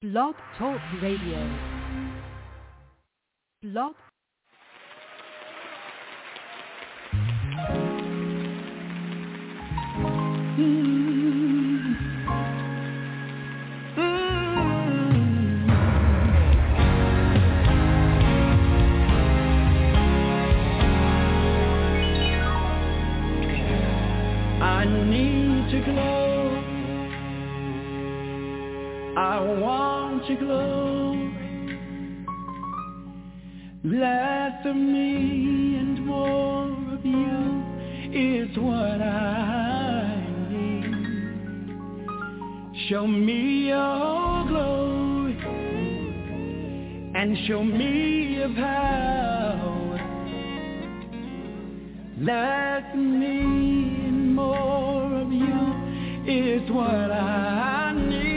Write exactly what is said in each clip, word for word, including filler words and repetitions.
Blog Talk Radio. Blog. I need to glow. I want to glow. Less of me and more of you is what I need. Show me your glory and show me your power. Less of me and more of you is what I need.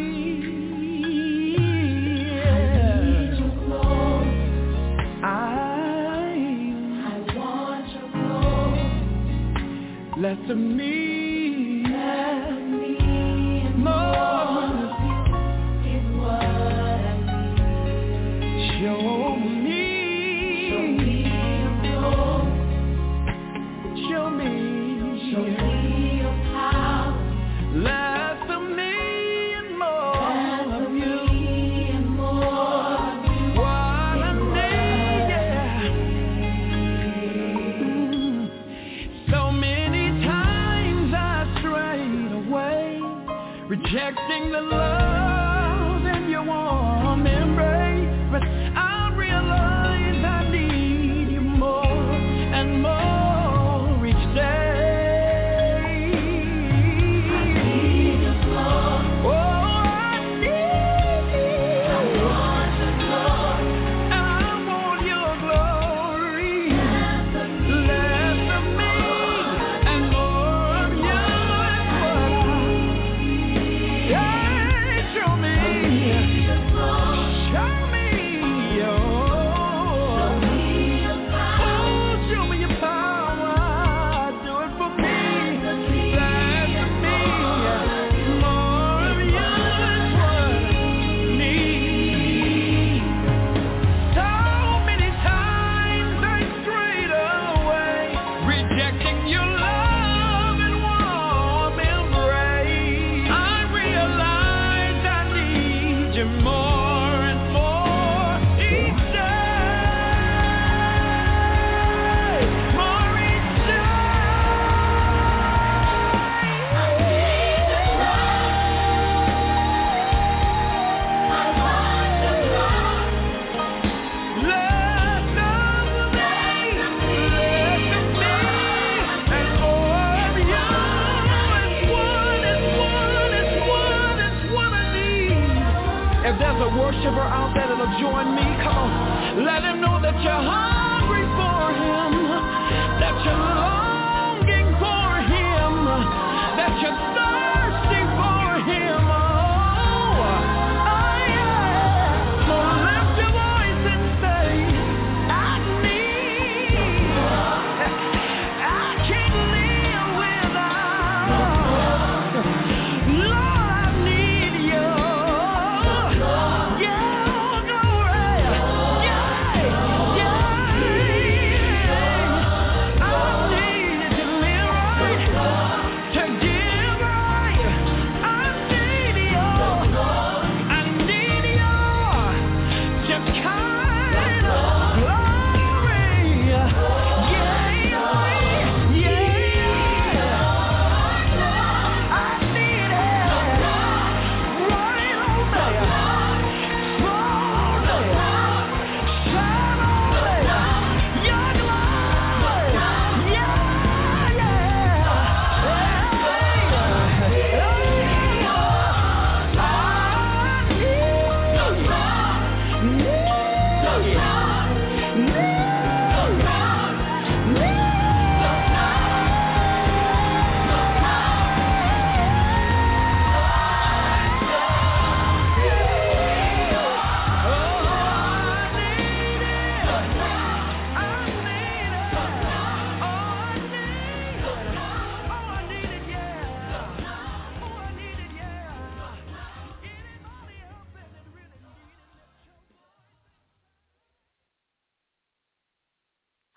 Less of me, less of me, and more of you is what I need. Show me, show me your glory. Show me, show me your power. Less of me and more less of you, and more of you. What I need, yeah. So many. Rejecting the love in your warm embrace, but I realize I need you more and more each day. I need your glory. Oh, I need you. I want your glory. I want your glory. Less of me, less of me and more of you is what I show me, worshiper out there that'll join me. Come on, let him know that you're hungry for him, that you're longing for him, that you're thirsty for him. Oh, oh yeah. So lift your voice and say, I need, I can't live without. Lord, I need you. To give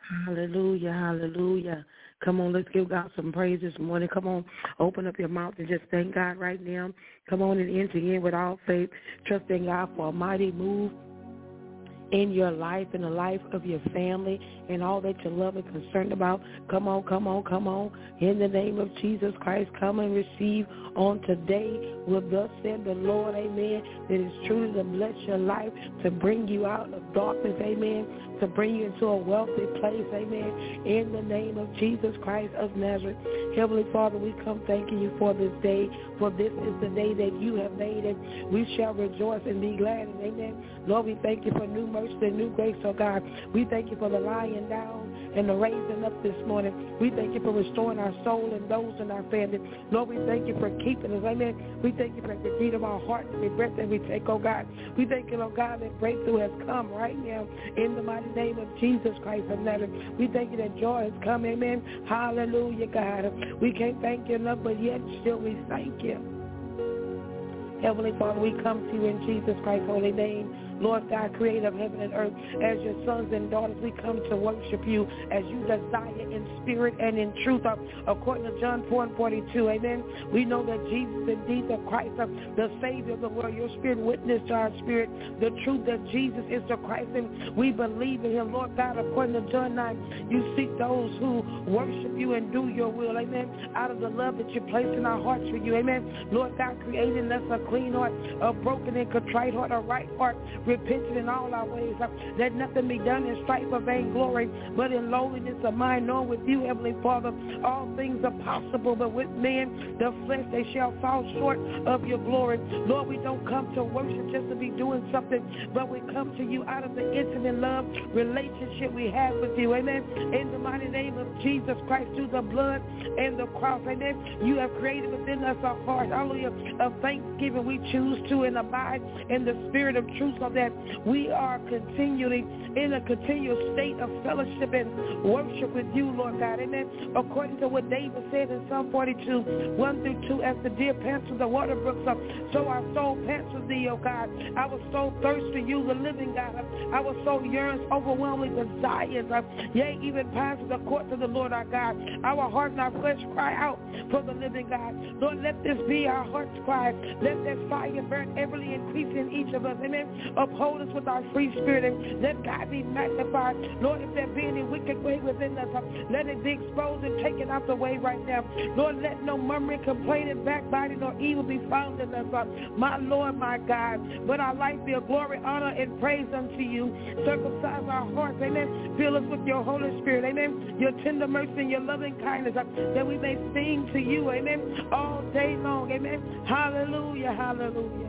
Hallelujah, hallelujah. Come on, let's give God some praise this morning. Come on, open up your mouth and just thank God right now. Come on and enter in with all faith, trusting God for a mighty move in your life, in the life of your family, and all that you love and concerned about. Come on, come on, come on. In the name of Jesus Christ, come and receive on today what thus said the Lord, amen, that is truly to bless your life, to bring you out of darkness, amen, to bring you into a wealthy place, amen, in the name of Jesus Christ of Nazareth. Heavenly Father, we come thanking you for this day, for this is the day that you have made, and we shall rejoice and be glad, and amen. Lord, we thank you for new mercy and new grace, oh God. We thank you for the lying down and the raising up this morning. We thank you for restoring our soul and those in our family. Lord, we thank you for keeping us, amen. We thank you for the beat of our heart, every breath that we take, oh God. We thank you, oh God, that breakthrough has come right now in the mighty name of Jesus Christ of Nazareth. We thank you that joy has come, amen. Hallelujah, God. We can't thank you enough, but yet still we thank you. Heavenly Father, we come to you in Jesus Christ's holy name. Lord God, creator of heaven and earth, as your sons and daughters, we come to worship you as you desire in spirit and in truth, according to John four and forty-two, amen. We know that Jesus indeed the Christ, the Savior of the world. Your spirit witnessed to our spirit the truth that Jesus is the Christ, and we believe in him. Lord God, according to John nine, you seek those who worship you and do your will, amen, out of the love that you place in our hearts for you, amen. Lord God, creating us a clean heart, a broken and contrite heart, a right heart, repenting in all our ways. Let nothing be done in strife or vainglory, but in lowliness of mind, knowing with you, Heavenly Father, all things are possible, but with men, the flesh, they shall fall short of your glory. Lord, we don't come to worship just to be doing something, but we come to you out of the intimate love relationship we have with you, amen. In the mighty name of Jesus Christ, through the blood and the cross, amen. You have created within us a heart, hallelujah, of thanksgiving. We choose to and abide in the spirit of truth, so that we are continually in a continual state of fellowship and worship with you, Lord God, amen. According to what David said in Psalm forty-two, one through two, as the deer pants for the water brooks, so our soul pants for thee, O God. Our soul thirsts for you, the living God. Our soul yearns, overwhelmingly desires, yea, even pines for the courts of the Lord our God. Our heart and our flesh cry out for the living God. Lord, let this be our heart's cry. Let that fire burn everly increase in each of us, amen. Uphold us with our free spirit, and let God be magnified. Lord, if there be any wicked way within us, let it be exposed and taken out the way right now. Lord, let no murmuring, complaining, backbiting, or evil be found in us, my Lord, my God. But our life be a glory, honor, and praise unto you. Circumcise our hearts, amen. Fill us with your Holy Spirit, amen. Your tender mercy and your loving kindness, that we may sing to you, amen, all day long, amen. Hallelujah, hallelujah.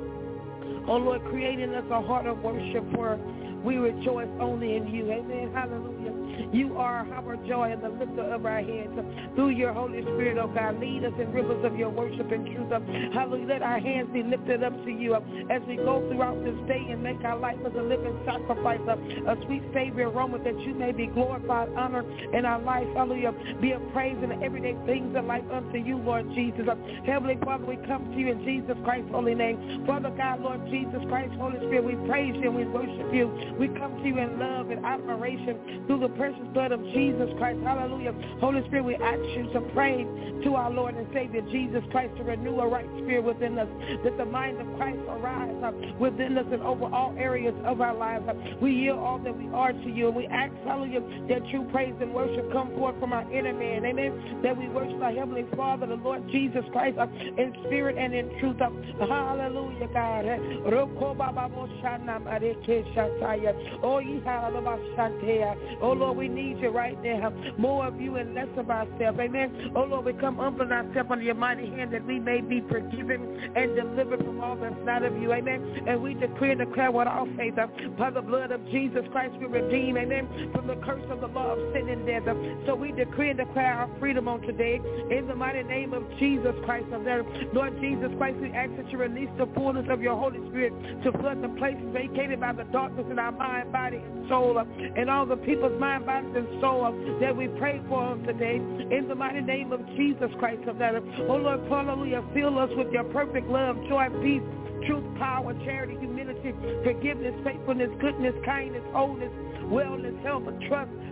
Oh, Lord, creating us a heart of worship, for we rejoice only in you. Amen. Hallelujah. You are our joy and the lifter of our heads. Through your Holy Spirit, oh God, lead us in rivers of your worship and truth. Hallelujah. Let our hands be lifted up to you as we go throughout this day and make our life as a living sacrifice, a sweet Savior aroma, that you may be glorified, honored in our life. Hallelujah. Be a praise in the everyday things of life unto you, Lord Jesus. Heavenly Father, we come to you in Jesus Christ's holy name. Father God, Lord Jesus Christ, Holy Spirit, we praise you and we worship you. We come to you in love and admiration through the precious blood of Jesus Christ. Hallelujah. Holy Spirit, we ask you to pray to our Lord and Savior Jesus Christ to renew a right spirit within us, that the mind of Christ arise uh, within us and over all areas of our lives. Uh, we yield all that we are to you, and we ask, hallelujah, that true praise and worship come forth from our inner man. Amen. That we worship our Heavenly Father, the Lord Jesus Christ, uh, in spirit and in truth. Uh, hallelujah, God. Oh, oh, Lord, we need you right now. More of you and less of ourselves. Amen. Oh, Lord, we come humbling ourselves under your mighty hand, that we may be forgiven and delivered from all that's not of you. Amen. And we decree and declare with our faith, uh, by the blood of Jesus Christ, we redeem, amen, from the curse of the law of sin and death. Uh, so we decree and declare our freedom on today in the mighty name of Jesus Christ of Nazareth. Lord Jesus Christ, we ask that you release the fullness of your Holy Spirit to flood the places vacated by the darkness in our mind, body, and soul, uh, and all the people's mind, bodies, and soul uh, that we pray for them today in the mighty name of Jesus Christ of Nazareth. Oh Lord, hallelujah, fill us with your perfect love, joy, peace, truth, power, charity, humility, forgiveness, faithfulness, goodness, kindness, wholeness, wellness, health, trust,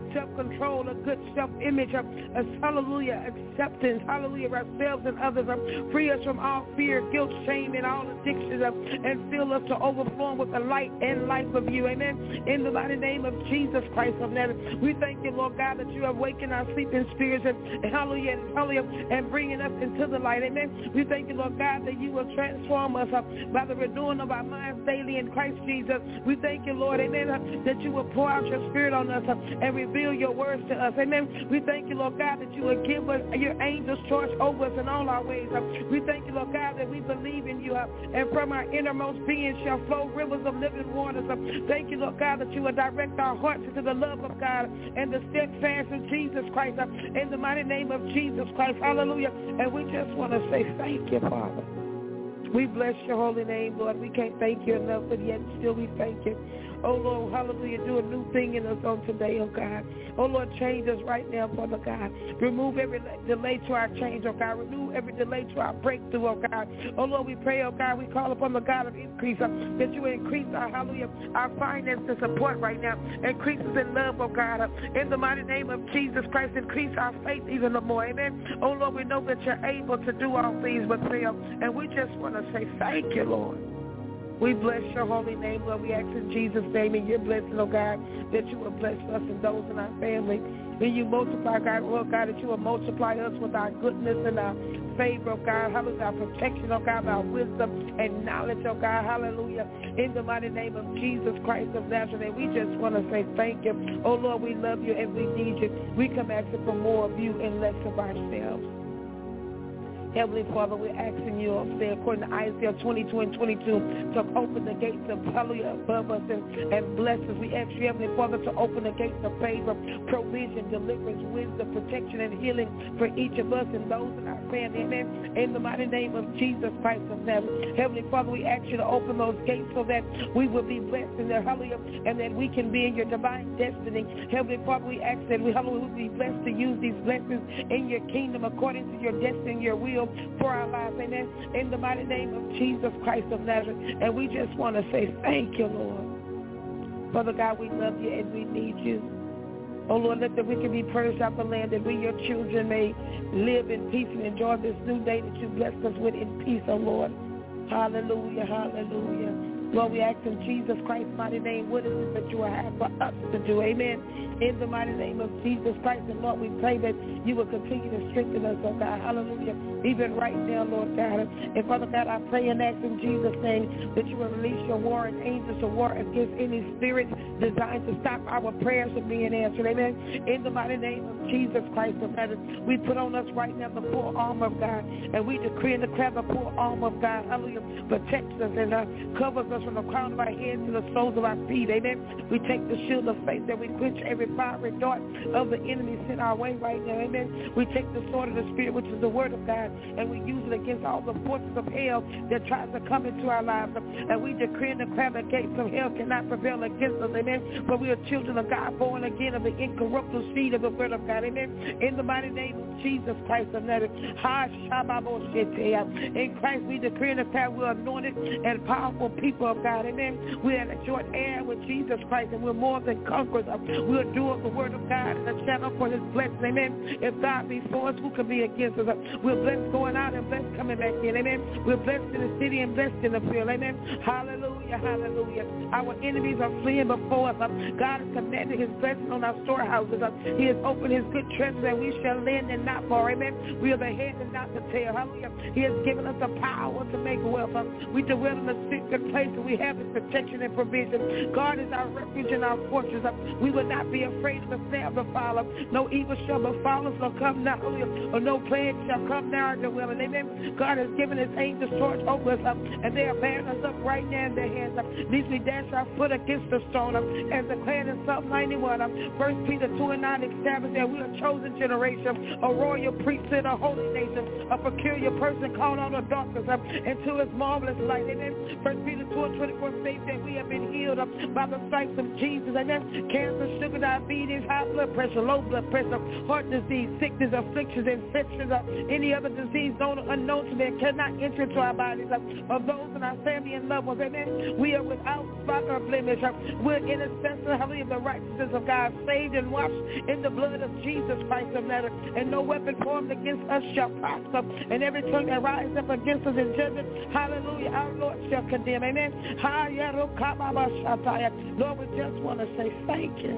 self-control, a good self-image, a, a hallelujah, acceptance, hallelujah, of ourselves and others. Uh, free us from all fear, guilt, shame, and all addictions, uh, and fill us to overflowing with the light and life of you. Amen. In the mighty name of Jesus Christ of Nazareth, we thank you, Lord God, that you have awakened our sleeping spirits and, and hallelujah, and hallelujah, and bringing us into the light. Amen. We thank you, Lord God, that you will transform us uh, by the renewing of our minds daily in Christ Jesus. We thank you, Lord, amen, uh, that you will pour out your spirit on us uh, and reveal your words to us. Amen. We thank you, Lord God, that you will give us your angels charge over us in all our ways. Uh, we thank you, Lord God, that we believe in you, uh, and from our innermost being shall flow rivers of living waters. Uh, thank you, Lord God, that you will direct our hearts into the love of God and the steadfast of Jesus Christ, uh, in the mighty name of Jesus Christ. Hallelujah. And we just want to say thank you, Father. We bless your holy name, Lord. We can't thank you enough, but yet still we thank you. Oh, Lord, hallelujah, do a new thing in us on today, oh, God. Oh, Lord, change us right now, Father God. Remove every delay to our change, oh, God. Remove every delay to our breakthrough, oh, God. Oh, Lord, we pray, oh, God, we call upon the God of increase, uh, that you increase our, hallelujah, our finance and support right now. Increase us in love, oh, God. Uh, in the mighty name of Jesus Christ, increase our faith even more, amen. Oh, Lord, we know that you're able to do all things but fail, and we just want to say thank you, Lord. We bless your holy name, Lord. We ask in Jesus' name and your blessing, oh God, that you will bless us and those in our family. When you multiply, God, Lord God, that you will multiply us with our goodness and our favor, oh God, hallelujah, our protection, oh God, our wisdom and knowledge, oh God, hallelujah, in the mighty name of Jesus Christ of Nazareth. We just want to say thank you. Oh, Lord, we love you and we need you. We come asking for more of you and less of ourselves. Heavenly Father, we're asking you, say, according to Isaiah twenty-two and twenty-two, to open the gates of hallelujah above us and, and bless us. We ask you, Heavenly Father, to open the gates of favor, provision, deliverance, wisdom, protection, and healing for each of us and those in our family. Amen. In the mighty name of Jesus Christ of Nazareth. Heavenly Father, we ask you to open those gates so that we will be blessed in their hallelujah and that we can be in your divine destiny. Heavenly Father, we ask that we hallelujah will be blessed to use these blessings in your kingdom according to your destiny and your will for our lives, amen, in the mighty name of Jesus Christ of Nazareth. And we just want to say thank you, Lord. Father God, we love you and we need you. Oh, Lord, let that we can be purged out the land, that we, your children, may live in peace and enjoy this new day that you blessed us with in peace, oh, Lord. Hallelujah, hallelujah. Lord, we ask in Jesus Christ's mighty name, what is it that you will have for us to do? Amen. In the mighty name of Jesus Christ. And Lord, we pray that you will continue to strengthen us, oh God. Hallelujah. Even right now, Lord God. And Father God, I pray and ask in Jesus' name that you will release your warring angels to war against any spirit designed to stop our prayers from being answered. Amen. In the mighty name of Jesus Christ of Nazareth, we put on us right now the full armor of God. And we decree and declare the full armor of God. Hallelujah. Protects us and uh, covers us from the crown of our head to the soles of our feet. Amen. We take the shield of faith that we quench every fiery dart of the enemy sent our way right now. Amen. We take the sword of the Spirit, which is the word of God, and we use it against all the forces of hell that tries to come into our lives. And we decree and declare the gates of hell cannot prevail against us. Amen. For we are children of God, born again of the incorruptible seed of the word of God. Amen. In the mighty name of Jesus Christ of Nazareth. In Christ we decree and declare we're anointed and powerful people of God. Amen. We are a joint heir with Jesus Christ, and we're more than conquerors. We're doing the word of God and a channel for his blessing. Amen. If God be for us, who can be against us? We're blessed going out and blessed coming back in. Amen. We're blessed in the city and blessed in the field. Amen. Hallelujah. Hallelujah. Our enemies are fleeing before us. God has commanded his blessing on our storehouses. He has opened his good treasures, and we shall lend and not borrow. Amen. We are the head and not the tail. Hallelujah. He has given us the power to make wealth. We dwell in the secret place, and we have his protection and provision. God is our refuge and our fortress. We will not be afraid of the snare of the fowler. No evil shall befall us or come now, or no plague shall come now in the dwelling. Amen. God has given his angels charge over us, and they are bearing us up right now in their hands. Lest we dash our foot against the stone, as declared in Psalm ninety-one. First Peter two and nine established that we are a chosen generation, a royal priesthood, a holy nation, a peculiar person called out of darkness into his marvelous light. Amen. First Peter two and twenty-four states that we have been healed by the stripes of Jesus. Amen. Cancer, sugar, diabetes, high blood pressure, low blood pressure, heart disease, sickness, afflictions, infections, any other disease known or unknown to them cannot enter into our bodies. Of those and our family and loved ones, amen. We are without spot or blemish. We're intercessor, hallelujah, the righteousness of God, saved and washed in the blood of Jesus Christ of Nazareth, and no weapon formed against us shall prosper, and every tongue that rises up against us in judgment, hallelujah, our Lord shall condemn, amen. Lord, we just want to say thank you.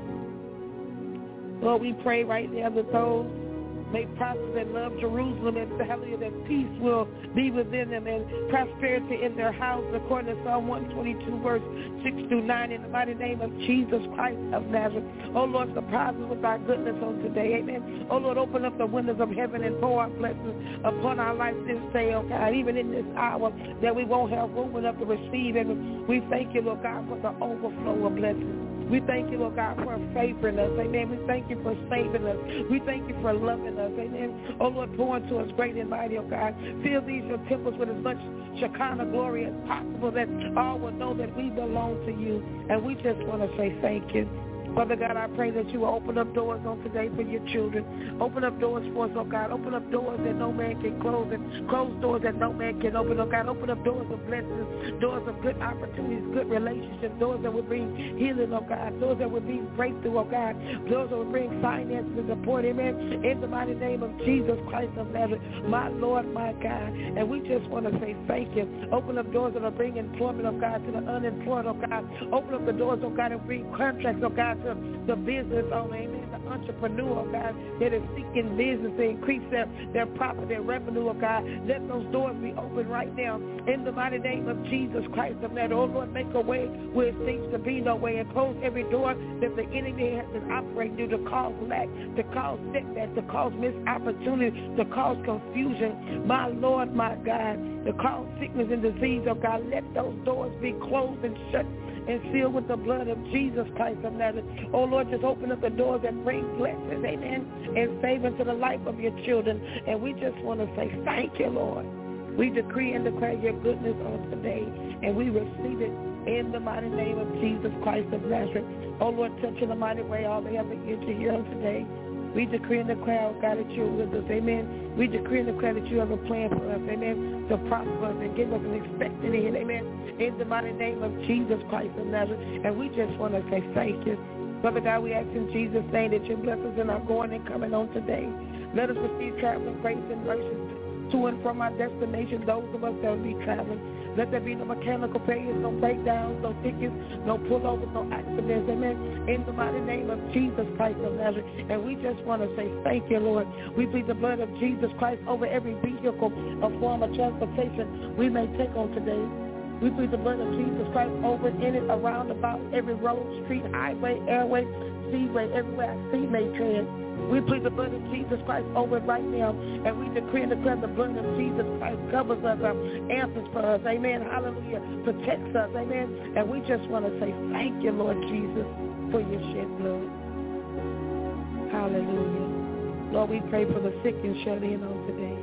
Lord, we pray right now that those may prosper and love Jerusalem, and hallelujah, that peace will be within them and prosperity in their house, according to Psalm one twenty-two, verse six through nine, in the mighty name of Jesus Christ of Nazareth. Oh, Lord, surprise us with thy goodness on today, amen. Oh, Lord, open up the windows of heaven and pour out blessings upon our life this day, oh God, even in this hour that we won't have room enough to receive. And we thank you, Lord God, for the overflow of blessings. We thank you, Lord God, for favoring us, amen. We thank you for saving us. We thank you for loving us, amen. Oh, Lord, pour into us great and mighty, oh God. Fill these your temples with as much Shekinah glory as possible, that all will know that we belong to you. And we just want to say thank you. Father God, I pray that you will open up doors on today for your children. Open up doors for us, oh God. Open up doors that no man can close, and close doors that no man can open, oh God. Open up doors of blessings, doors of good opportunities, good relationships, doors that will bring healing, oh God. Doors that will bring breakthrough, oh God. Doors that will bring finances and support, amen. In the mighty name of Jesus Christ of Nazareth, my Lord, my God. And we just want to say thank you. Open up doors that will bring employment, oh God, to the unemployed, oh God. Open up the doors, oh God, and bring contracts, oh God, to the business owner, amen, the entrepreneur, oh God, that is seeking business to increase their, their profit, their revenue, oh God. Let those doors be open right now in the mighty name of Jesus Christ of Nazareth. Oh Lord, make a way where it seems to be no way, and close every door that the enemy has been operating through to cause lack, to cause setback, to cause missed opportunity, to cause confusion. My Lord, my God, to cause sickness and disease, oh God. Let those doors be closed and shut and sealed with the blood of Jesus Christ of Nazareth. Oh, Lord, just open up the doors that bring blessings, amen, and save into the life of your children. And we just want to say thank you, Lord. We decree and declare your goodness on today, and we receive it in the mighty name of Jesus Christ of Nazareth. Oh, Lord, touch in a mighty way all they have an ear to hear on today. We decree and declare, oh God, that you're with us, amen. We decree and declare that you have a plan for us, amen, to prosper us and give us an expected end, amen, in the mighty name of Jesus Christ of Nazareth. And we just want to say thank you. Father God, we ask in Jesus' name that you bless us in our going and coming on today. Let us receive traveling grace and mercy to and from our destination, those of us that will be traveling. Let there be no mechanical failures, no breakdowns, no tickets, no pullovers, no accidents, amen, in the mighty name of Jesus Christ of Nazareth. And we just want to say thank you, Lord. We plead the blood of Jesus Christ over every vehicle or form of transportation we may take on today. We plead the blood of Jesus Christ over, in it, around, about every road, street, highway, airway, seaway, everywhere our feet may tread. We plead the blood of Jesus Christ over it right now, and we decree and declare the blood of Jesus Christ covers us, um, answers for us, amen, hallelujah, protects us, amen, and we just want to say thank you, Lord Jesus, for your shed blood. Hallelujah. Lord, we pray for the sick and shut in on today.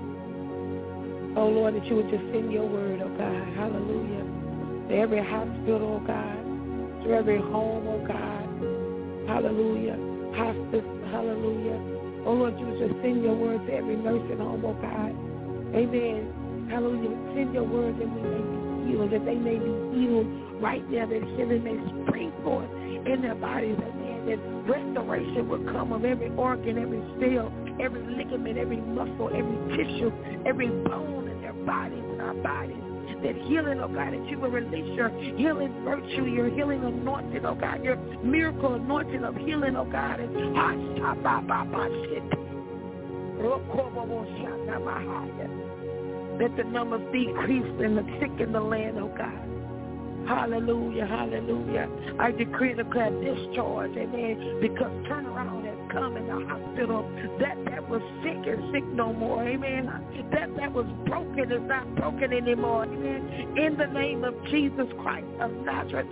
Oh, Lord, that you would just send your word, oh God, hallelujah, to every hospital, oh God, to every home, oh God, hallelujah, hospice, hallelujah. Oh, Lord, you would just send your word to every nursing home, oh God, amen, hallelujah. Send your word that we may be healed, that they may be healed right now, that healing may spring forth in their bodies, amen, that restoration will come of every organ, every cell, every ligament, every muscle, every tissue, every bone in their bodies, in our bodies. That healing, oh God, that you will release your healing virtue, your healing anointing, oh God, your miracle anointing of healing, oh God. And let the numbers decrease and the sick in the land, oh God. Hallelujah, hallelujah. I decree and declare discharge, amen, because turnaround has come in the hospital. That that was sick is sick no more, amen. That that was broken is not broken anymore, amen. In the name of Jesus Christ of Nazareth.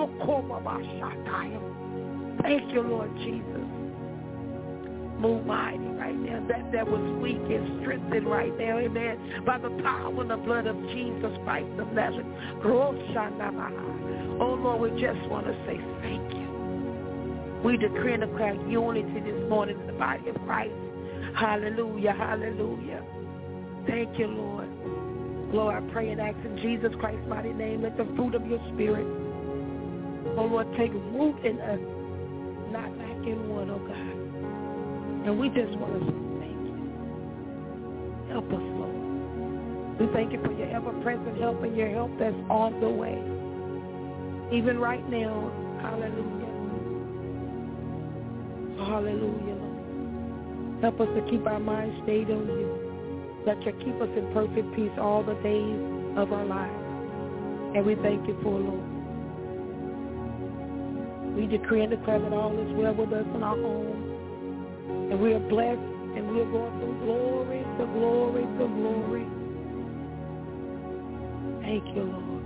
Thank you, Lord Jesus. Move mighty right now. That that was weak is strengthened right now, amen, by the power and the blood of Jesus Christ of Nazareth. Oh, Lord, we just want to say thank you. We decree and declare unity this morning in the body of Christ. Hallelujah, hallelujah. Thank you, Lord. Lord, I pray and ask in Jesus Christ's mighty name, let the fruit of your spirit, oh Lord, take root in us, not lacking one, oh God. And we just want to say thank you. Help us, Lord. We thank you for your ever-present help and your help that's on the way. Even right now, hallelujah. Hallelujah, Lord. Help us to keep our minds stayed on you. That you keep us in perfect peace all the days of our lives. And we thank you for it, Lord. We decree and declare that all is well with us in our home. And we are blessed and we are going from glory to glory to glory. Thank you, Lord.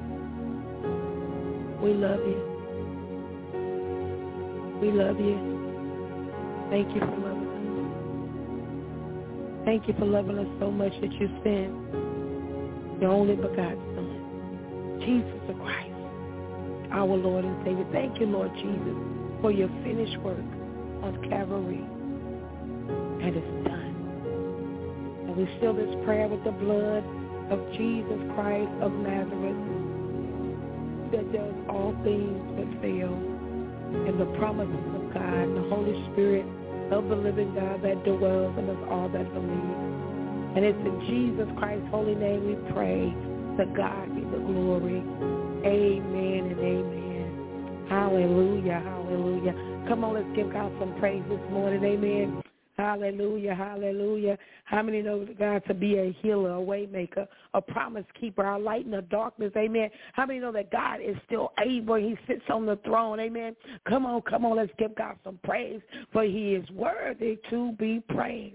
We love you. We love you. Thank you for loving us. Thank you for loving us so much that you sent your only begotten Son, Jesus the Christ, our Lord and Savior. Thank you, Lord Jesus, for your finished work on Calvary. And it's done. And we seal this prayer with the blood of Jesus Christ of Nazareth, that does all things but fail, and the promises of God and the Holy Spirit of the living God that dwells in us all that believe. And it's in Jesus Christ's holy name we pray. To God be the glory. Amen and amen. Hallelujah, hallelujah. Come on, let's give God some praise this morning. Amen. Hallelujah, hallelujah. How many know God to be a healer, a way maker, a promise keeper, a light in the darkness? Amen. How many know that God is still able? He sits on the throne. Amen. Come on, come on. Let's give God some praise, for he is worthy to be praised.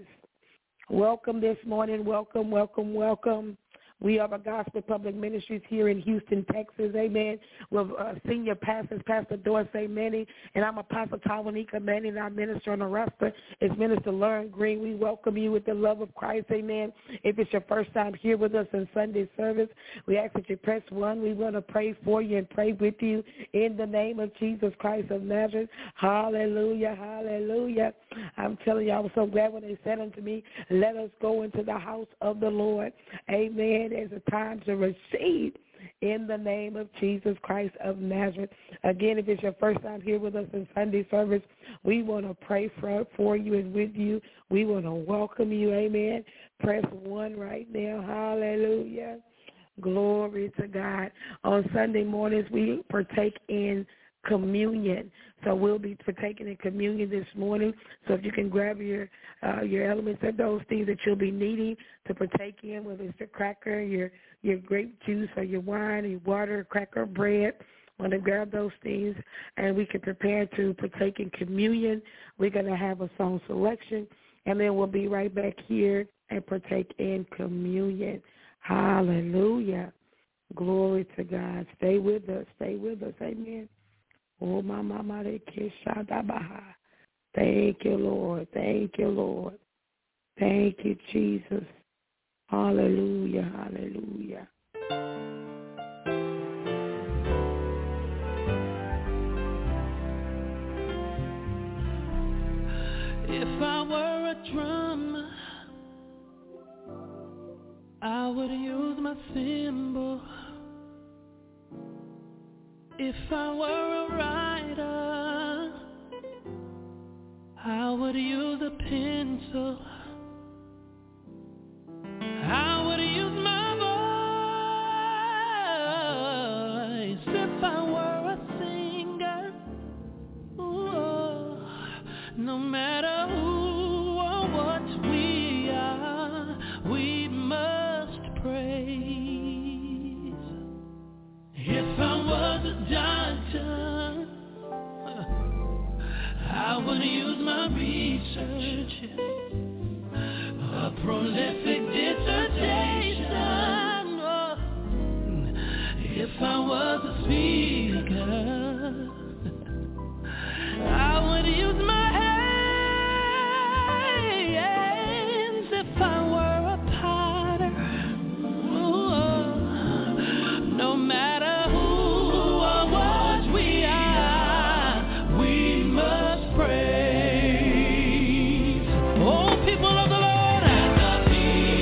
Welcome this morning. Welcome, welcome, welcome. We are a Gospel Public Ministries here in Houston, Texas, amen, with uh, senior pastors, Pastor Dorsey Manning, and I'm Apostle Tawanika Manning, and our minister on the roster is Minister Lauren Green. We welcome you with the love of Christ, amen. If it's your first time here with us in Sunday service, we ask that you press one. We want to pray for you and pray with you in the name of Jesus Christ of Nazareth. Hallelujah, hallelujah. I'm telling you, I was so glad when they said unto me, let us go into the house of the Lord, amen. There's a time to receive in the name of Jesus Christ of Nazareth. Again, if it's your first time here with us in Sunday service, we want to pray for, for you and with you. We want to welcome you, amen. Press one right now. Hallelujah. Glory to God. On Sunday mornings, we partake in communion. So we'll be partaking in communion this morning. So if you can grab your uh, your elements of those things that you'll be needing to partake in, whether it's your cracker, your your grape juice, or your wine, or your water, cracker, bread. Want to grab those things, and we can prepare to partake in communion. We're going to have a song selection, and then we'll be right back here and partake in communion. Hallelujah. Glory to God. Stay with us. Stay with us. Amen. Oh, my mama, they kiss Shadabaha. Thank you, Lord. Thank you, Lord. Thank you, Jesus. Hallelujah, hallelujah. If I were a drum, I would use my cymbal. If I were a writer, I would use a pencil. I would use my voice. If I were a singer, ooh, no matter who or what we are, we must praise. If I was a doctor, I would use my research, a prolific dissertation. Oh, if I was a speaker, I would use my hands. If I were a potter, oh, no matter who or what we are, we must praise. Oh, people of the Lord, and the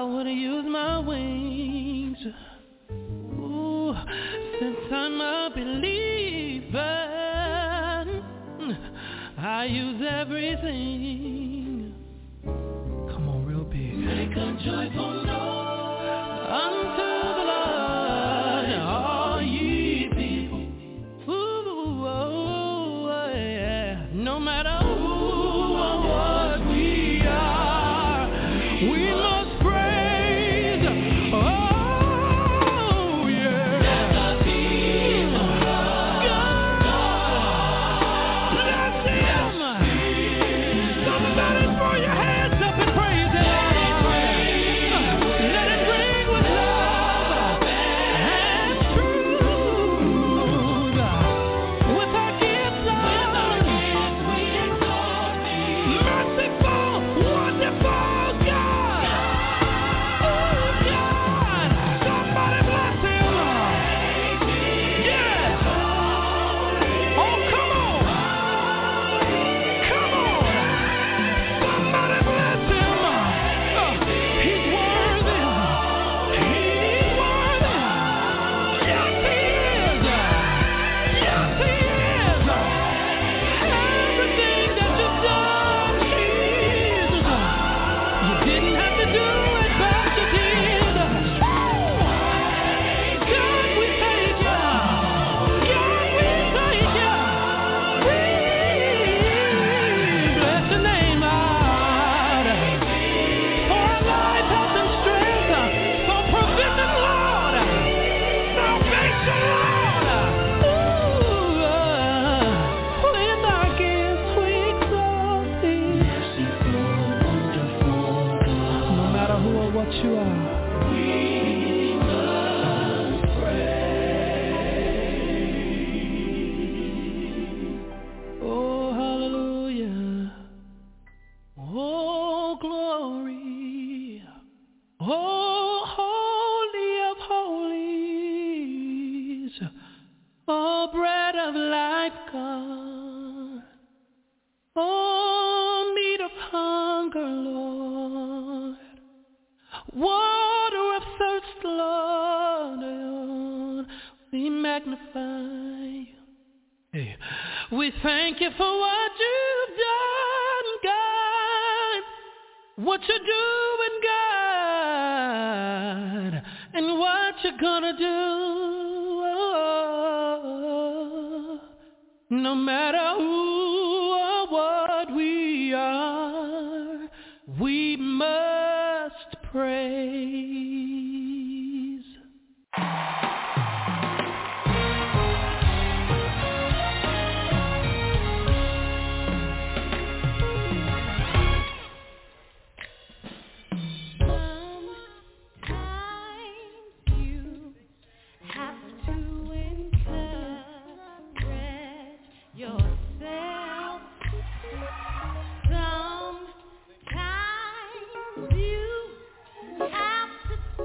I would use my wings. Ooh, since I'm a believer, I use everything. Come on, real big. Make a joyful noise unto the Lord, all ye people. Ooh, oh, yeah. No matter who or what we are, we must praise. Oh, yeah. Let the people of God bless Him. Somebody throw your hands up and praise Him. Let it ring with love and truth. With our gifts, Lord, merciful, wonderful God. Oh, God. Somebody bless Him. Yes. Oh, come on. Come on. Somebody bless Him. Oh, He's worthy. He's worthy. Yes, He is. Yes, He is. Everything that you've done, Jesus. You didn't have to do it, but you did. God, we thank you. God, we thank you. We bless your name, Lord. For our life, health, and strength. For provision, Lord. Salvation, Lord. Ooh, with our gifts we exalt Thee. No matter who or what you are. Oh, hallelujah. Oh, glory. Oh, holy of holies. Oh, bread of life, God. Oh, meat of hunger, Lord. Water of thirst, Lord. We magnify you. Hey, we thank you for what you've done, God. What you're doing, God. And what you're gonna do. No matter who or what we are, we must praise. Sometimes you have to encourage yourself. Sometimes you have to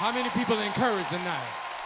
How many people are encouraged tonight?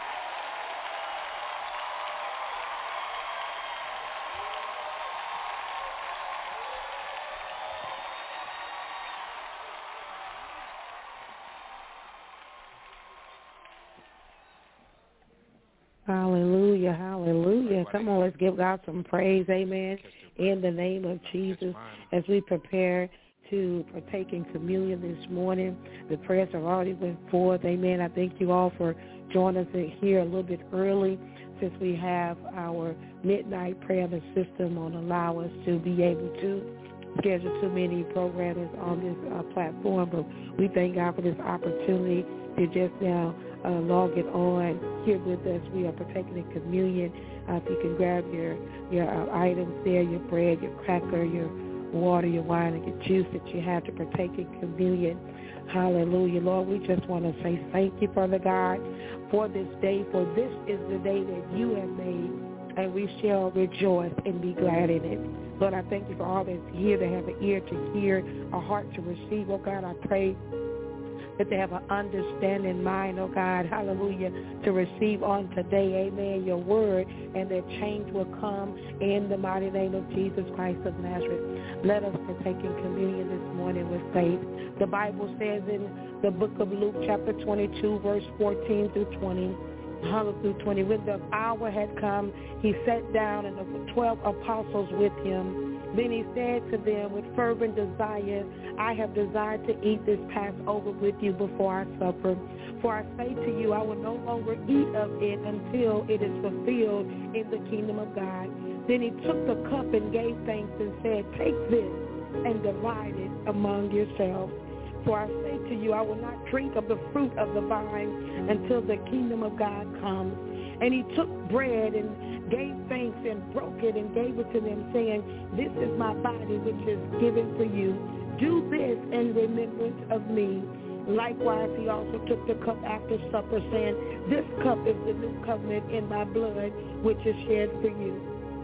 Hallelujah, hallelujah. Come on, let's give God some praise, amen, in the name of Jesus. As we prepare to partake in communion this morning, the prayers have already went forth, amen. I thank you all for joining us here a little bit early, since we have our midnight prayer and system won't allow us to be able to schedule too many programmers on this uh, platform, but we thank God for this opportunity to just now uh, log it on here with us. We are partaking in communion. Uh, if you can grab your your uh, items there, your bread, your cracker, your water, your wine, and your juice that you have to partake in communion. Hallelujah. Lord, we just want to say thank you, Father God, for this day, for this is the day that you have made, and we shall rejoice and be glad in it. Lord, I thank you for all that's here that have an ear to hear, a heart to receive. Oh, God, I pray that they have an understanding mind, oh God, hallelujah, to receive on today, amen, your word, and that change will come in the mighty name of Jesus Christ of Nazareth. Let us partake in communion this morning with faith. The Bible says in the book of Luke, chapter twenty-two, verse fourteen through twenty, Hallelujah, through twenty, when the hour had come, he sat down and the twelve apostles with him. Then he said to them, with fervent desire, I have desired to eat this Passover with you before I suffer. For I say to you, I will no longer eat of it until it is fulfilled in the kingdom of God. Then he took the cup and gave thanks and said, take this and divide it among yourselves. For I say to you, I will not drink of the fruit of the vine until the kingdom of God comes. And he took bread and gave thanks and broke it and gave it to them, saying, this is my body which is given for you. Do this in remembrance of me. Likewise, he also took the cup after supper, saying, this cup is the new covenant in my blood, which is shed for you.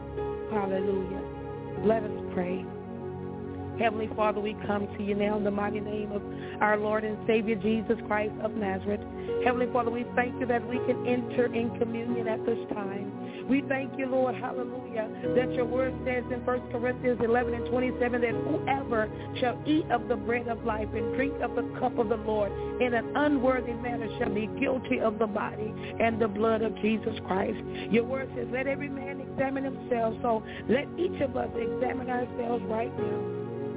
Hallelujah. Let us pray. Heavenly Father, we come to you now in the mighty name of our Lord and Savior, Jesus Christ of Nazareth. Heavenly Father, we thank you that we can enter in communion at this time. We thank you, Lord, hallelujah, that your word says in First Corinthians eleven and twenty-seven that whoever shall eat of the bread of life and drink of the cup of the Lord in an unworthy manner shall be guilty of the body and the blood of Jesus Christ. Your word says, let every man examine himself, so let each of us examine ourselves right now.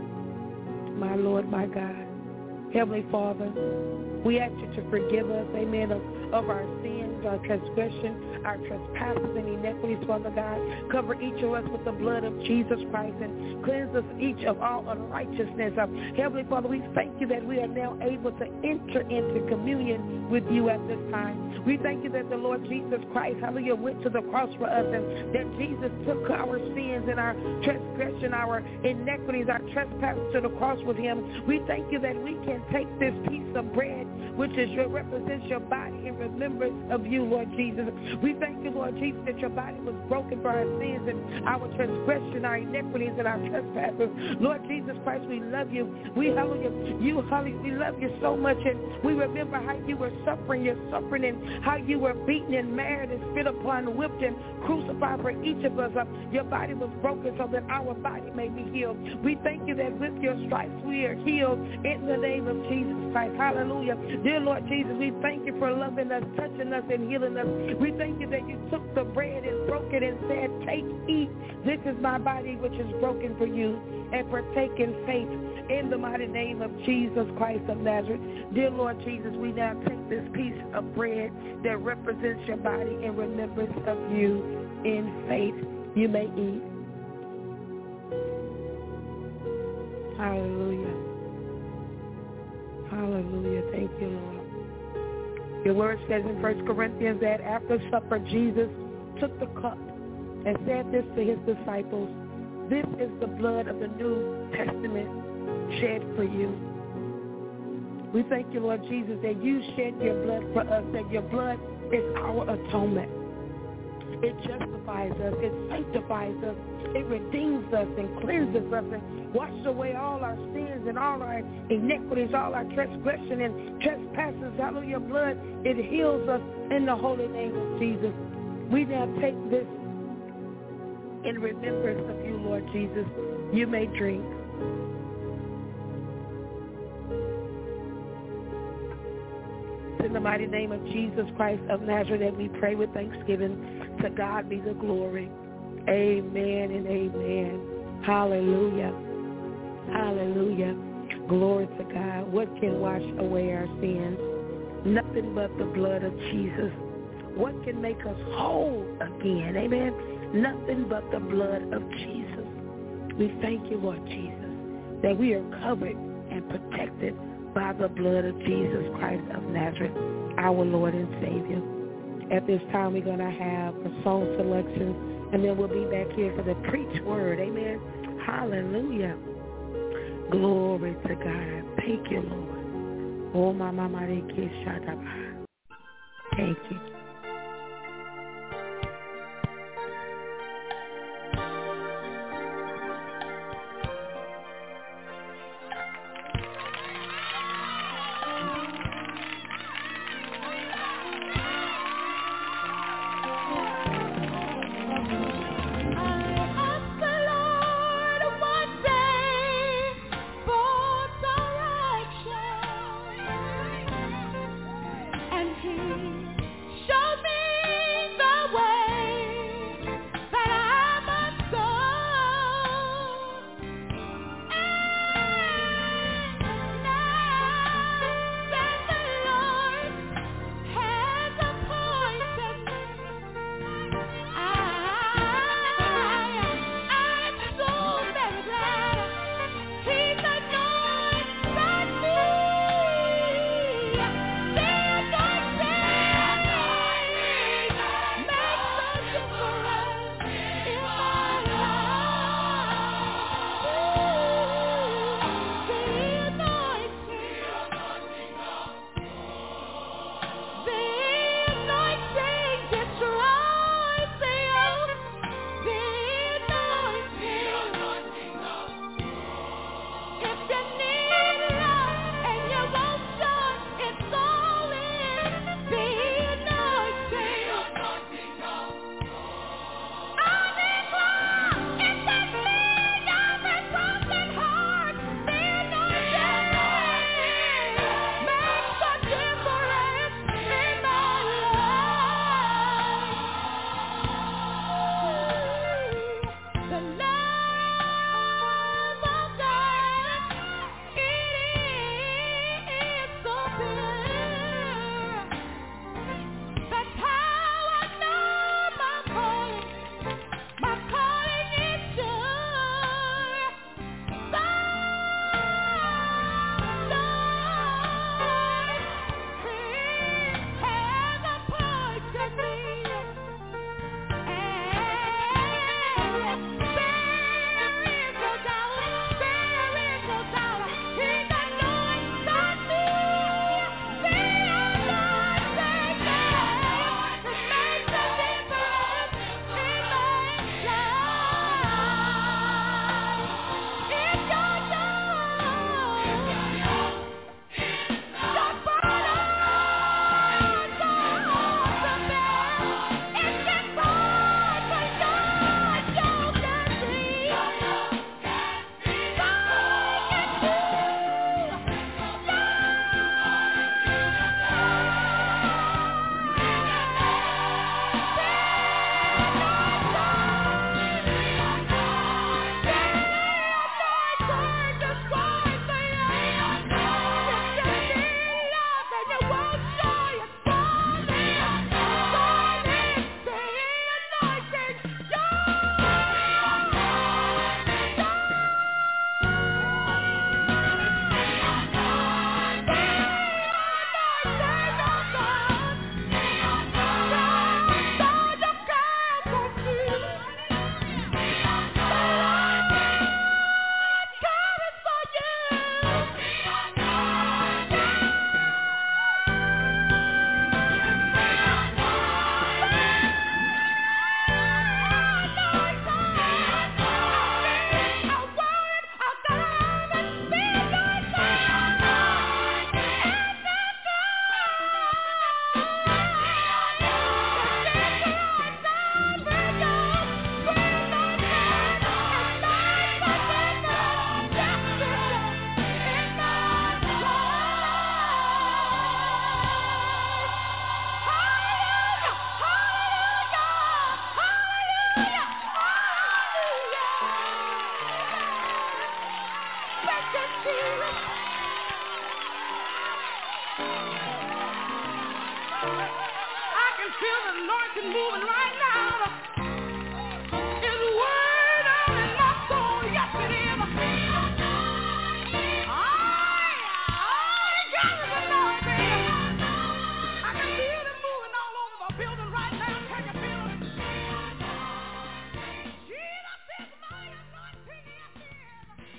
My Lord, my God, Heavenly Father, we ask you to forgive us, amen, of, of our sins, our transgression, our trespasses and iniquities, Father God. Cover each of us with the blood of Jesus Christ and cleanse us each of all unrighteousness. Uh, Heavenly Father, we thank you that we are now able to enter into communion with you at this time. We thank you that the Lord Jesus Christ, hallelujah, went to the cross for us, and that Jesus took our sins and our transgression, our iniquities, our trespasses to the cross with him. We thank you that we can take this piece of bread, which is your represents your body in remembrance of you, Lord Jesus. We thank you, Lord Jesus, that your body was broken for our sins and our transgression, our iniquities, and our trespasses. Lord Jesus Christ, we love you. We hallelujah. You hallelujah. We love you so much, and we remember how you were suffering, your suffering, and how you were beaten and married and spit upon, whipped and crucified for each of us. Uh, your body was broken so that our body may be healed. We thank you that with your stripes we are healed in the name of Jesus Christ. Hallelujah. Dear Lord Jesus, we thank you for loving us, touching us, and healing us. We thank you that you took the bread and broke it and said, take, eat. This is my body which is broken for you. And partake in faith in the mighty name of Jesus Christ of Nazareth. Dear Lord Jesus, we now take this piece of bread that represents your body in remembrance of you in faith. You may eat. Hallelujah. Hallelujah. Thank you, Lord. Your word says in First Corinthians that after supper, Jesus took the cup and said this to his disciples, this is the blood of the New Testament shed for you. We thank you, Lord Jesus, that you shed your blood for us, that your blood is our atonement. It justifies us. It sanctifies us. It redeems us and cleanses us and washes away all our sins and all our iniquities, all our transgression and trespasses. Hallelujah, blood. It heals us in the holy name of Jesus. We now take this in remembrance of you, Lord Jesus. You may drink. In the mighty name of Jesus Christ of Nazareth that we pray with thanksgiving. To God be the glory. Amen and amen. Hallelujah. Hallelujah. Glory to God. What can wash away our sins? Nothing but the blood of Jesus. What can make us whole again? Amen. Nothing but the blood of Jesus. We thank you, Lord Jesus, that we are covered and protected by the blood of Jesus Christ of Nazareth, our Lord and Savior. At this time, we're going to have a song selection, and then we'll be back here for the preach word. Amen. Hallelujah. Glory to God. Thank you, Lord. Oh, my mama, thank you. And he moving right now. His word out in my soul. Yes, it is. I, I got it anointing. I can feel it moving all over the building right now. Can you feel it? Jesus is my anointing. Yes, he is.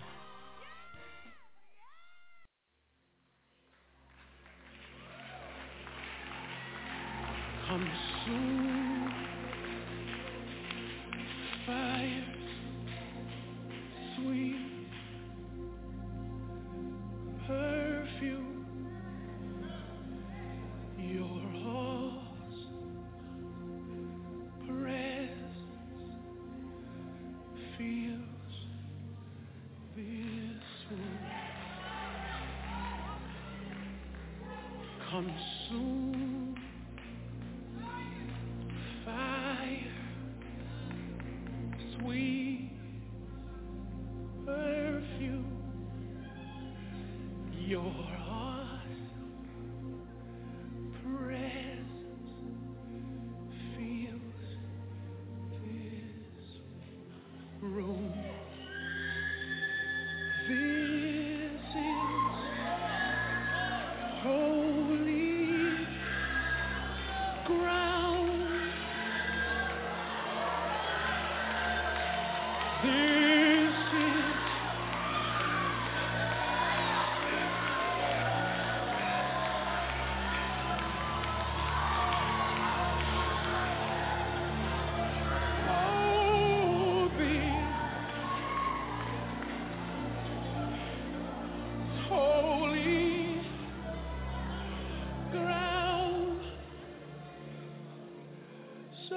Consume fire, sweet perfume, your awesome presence fills this room. Consume fire, sweet perfume, your awesome presence fills this room. This is holy ground. This is oh, this holy ground. So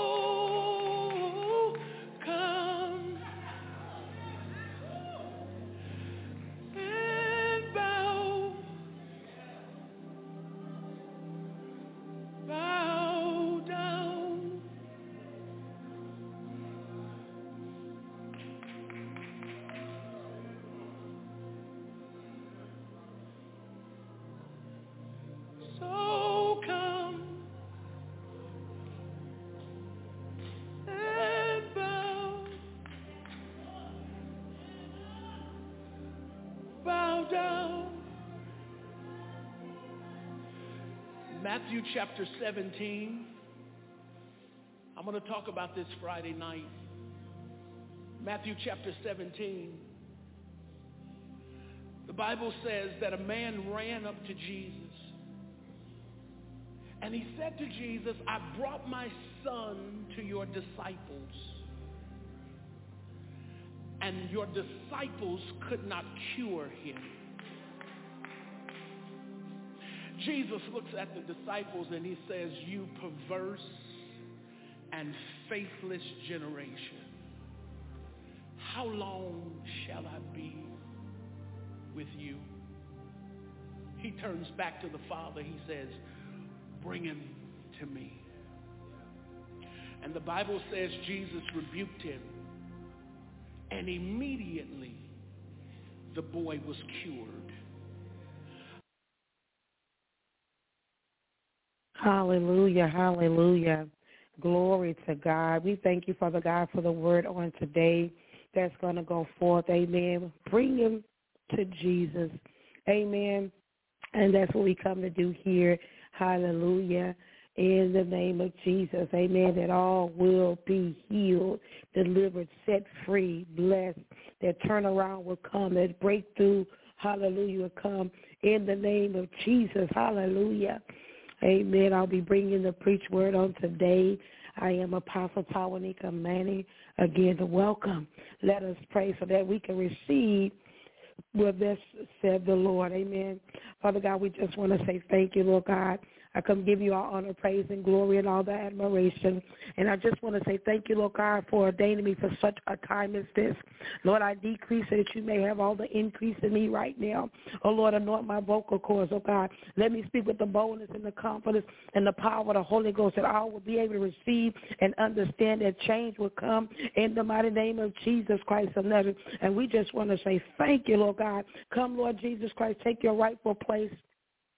come and bow, bow down. So come and bow, bow down. Matthew chapter seventeen. I'm going to talk about this Friday night. Matthew chapter seventeen. The Bible says that a man ran up to Jesus. And he said to Jesus, I brought my son to your disciples. And your disciples could not cure him. Jesus looks at the disciples and he says, you perverse and faithless generation, how long shall I be with you? He turns back to the Father. He says, bring him to me. And the Bible says Jesus rebuked him, and immediately the boy was cured. Hallelujah, hallelujah. Glory to God. We thank you, Father God, for the word on today that's going to go forth. Amen. Bring him to Jesus. Amen. And that's what we come to do here. Hallelujah. In the name of Jesus. Amen. That all will be healed, delivered, set free, blessed. That turnaround will come. That breakthrough, hallelujah, will come in the name of Jesus. Hallelujah. Amen. I'll be bringing the preach word on today. I am Apostle Tawanika Manning. Again, welcome. Let us pray so that we can receive what thus said the Lord. Amen. Father God, we just want to say thank you, Lord God. I come give you all honor, praise, and glory and all the admiration. And I just want to say thank you, Lord God, for ordaining me for such a time as this. Lord, I decrease so that you may have all the increase in me right now. Oh, Lord, anoint my vocal cords, oh God. Let me speak with the boldness and the confidence and the power of the Holy Ghost, that I will be able to receive and understand that change will come in the mighty name of Jesus Christ of Nazareth. And we just want to say thank you, Lord God. Come, Lord Jesus Christ, take your rightful place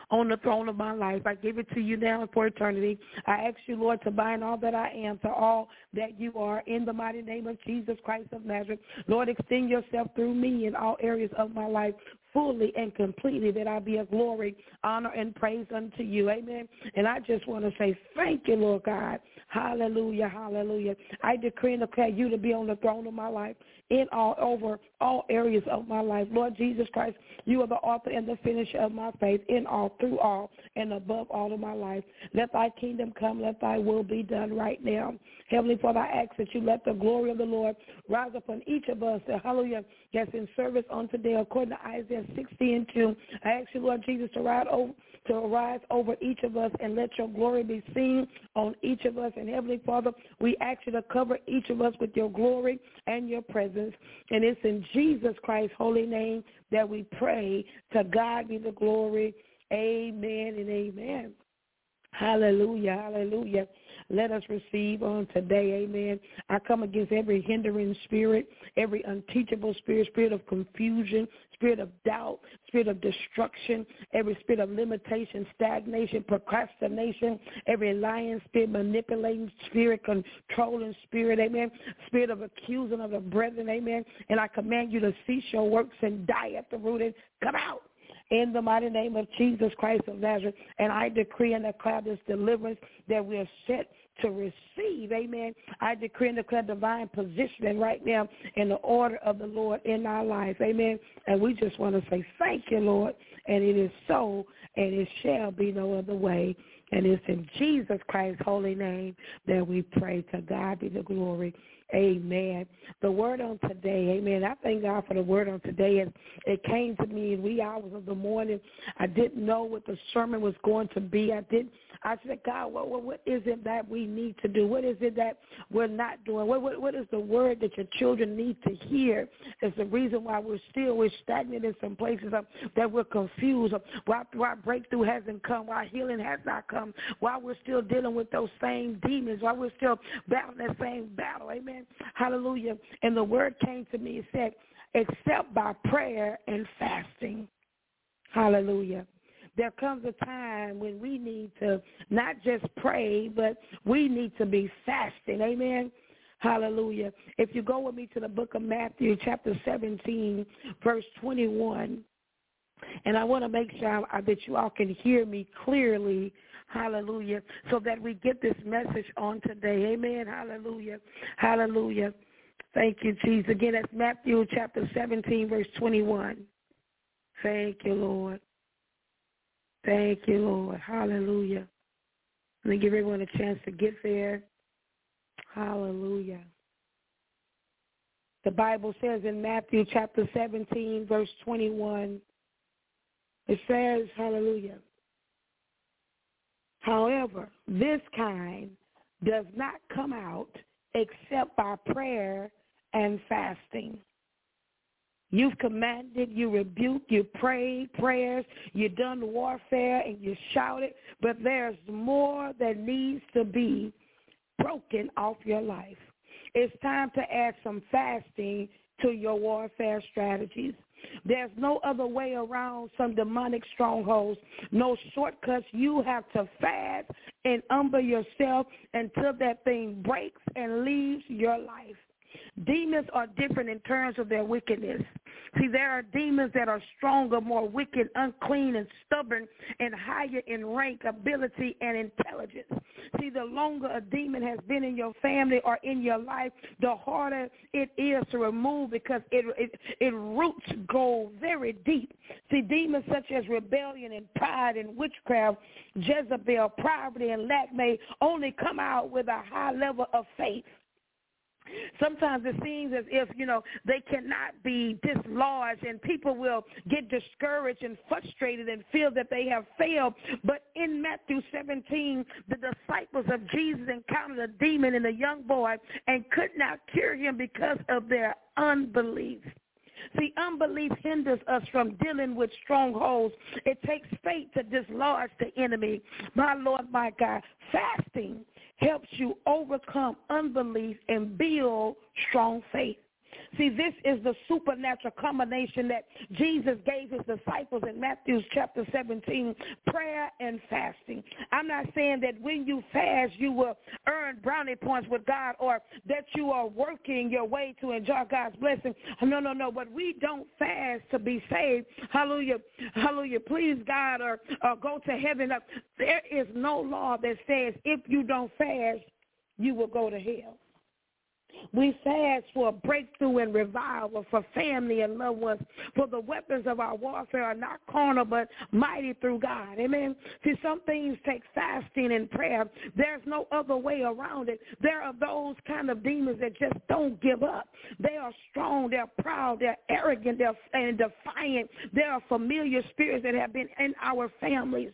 on the throne of my life. I give it to you now for eternity. I ask you, Lord, to bind all that I am to all that you are in the mighty name of Jesus Christ of Nazareth. Lord, extend yourself through me in all areas of my life, fully and completely, that I be a glory, honor, and praise unto you. Amen. And I just want to say thank you, Lord God. Hallelujah, hallelujah. I decree and declare you to be on the throne of my life in all over all areas of my life. Lord Jesus Christ, you are the author and the finisher of my faith in all, through all, and above all of my life. Let thy kingdom come, let thy will be done right now. Heavenly Father, I ask that you let the glory of the Lord rise upon each of us, hallelujah, that's in service on today, according to Isaiah sixty and two. I ask you, Lord Jesus, to ride over, to arise over each of us and let your glory be seen on each of us. And Heavenly Father, we ask you to cover each of us with your glory and your presence. And it's in Jesus Christ's holy name that we pray. To God be the glory. Amen and amen. Hallelujah, hallelujah. Let us receive on today, amen. I come against every hindering spirit, every unteachable spirit, spirit of confusion, spirit of doubt, spirit of destruction, every spirit of limitation, stagnation, procrastination, every lying spirit, manipulating spirit, controlling spirit, amen, spirit of accusing of the brethren, amen. And I command you to cease your works and die at the root and come out in the mighty name of Jesus Christ of Nazareth. And I decree and declare this deliverance that we are set to receive, amen. I decree and declare divine positioning right now in the order of the Lord in our life, amen. And we just want to say thank you, Lord, and it is so, and it shall be no other way. And it's in Jesus Christ's holy name that we pray. To God be the glory. Amen. The word on today, amen. I thank God for the word on today. As it came to me in wee hours of the morning, I didn't know what the sermon was going to be. I did. I said, God, what, what, what is it that we need to do? What is it that we're not doing? What, what, what is the word that your children need to hear? It's the reason why we're still we're stagnant in some places, uh, that we're confused, uh, why, why breakthrough hasn't come, why healing has not come, why we're still dealing with those same demons, why we're still battling that same battle. Amen. Hallelujah. And the word came to me. It said, except by prayer and fasting. Hallelujah. There comes a time when we need to not just pray, but we need to be fasting. Amen. Hallelujah. If you go with me to the book of Matthew, chapter seventeen, verse twenty-one, and I want to make sure that you all can hear me clearly. Hallelujah. So that we get this message on today. Amen. Hallelujah. Hallelujah. Thank you, Jesus. Again, that's Matthew chapter seventeen, verse twenty-one. Thank you, Lord. Thank you, Lord. Hallelujah. Let me give everyone a chance to get there. Hallelujah. The Bible says in Matthew chapter seventeen, verse twenty-one, it says, hallelujah, however, this kind does not come out except by prayer and fasting. You've commanded, you rebuked, you prayed prayers, you've done warfare, and you shouted, but there's more that needs to be broken off your life. It's time to add some fasting to your warfare strategies. There's no other way around some demonic strongholds, no shortcuts. You have to fast and humble yourself until that thing breaks and leaves your life. Demons are different in terms of their wickedness. See, there are demons that are stronger, more wicked, unclean, and stubborn, and higher in rank, ability, and intelligence. See, the longer a demon has been in your family or in your life, the harder it is to remove because it, it, it roots go very deep. See, demons such as rebellion and pride and witchcraft, Jezebel, poverty, and lack may only come out with a high level of faith. Sometimes it seems as if, you know, they cannot be dislodged, and people will get discouraged and frustrated and feel that they have failed. But in Matthew seventeen, the disciples of Jesus encountered a demon in a young boy and could not cure him because of their unbelief. See, unbelief hinders us from dealing with strongholds. It takes faith to dislodge the enemy. My Lord, my God, fasting helps you overcome unbelief and build strong faith. See, this is the supernatural combination that Jesus gave his disciples in Matthew chapter seventeen, prayer and fasting. I'm not saying that when you fast, you will earn brownie points with God or that you are working your way to enjoy God's blessing. No, no, no. But we don't fast to be saved. Hallelujah. Hallelujah. Please, God, or, or go to heaven. There is no law that says if you don't fast, you will go to hell. We fast for a breakthrough and revival for family and loved ones. For the weapons of our warfare are not carnal but mighty through God. Amen. See, some things take fasting and prayer. There's no other way around it. There are those kind of demons that just don't give up. They are strong. They're proud. They're arrogant. They're and defiant. There are familiar spirits that have been in our families.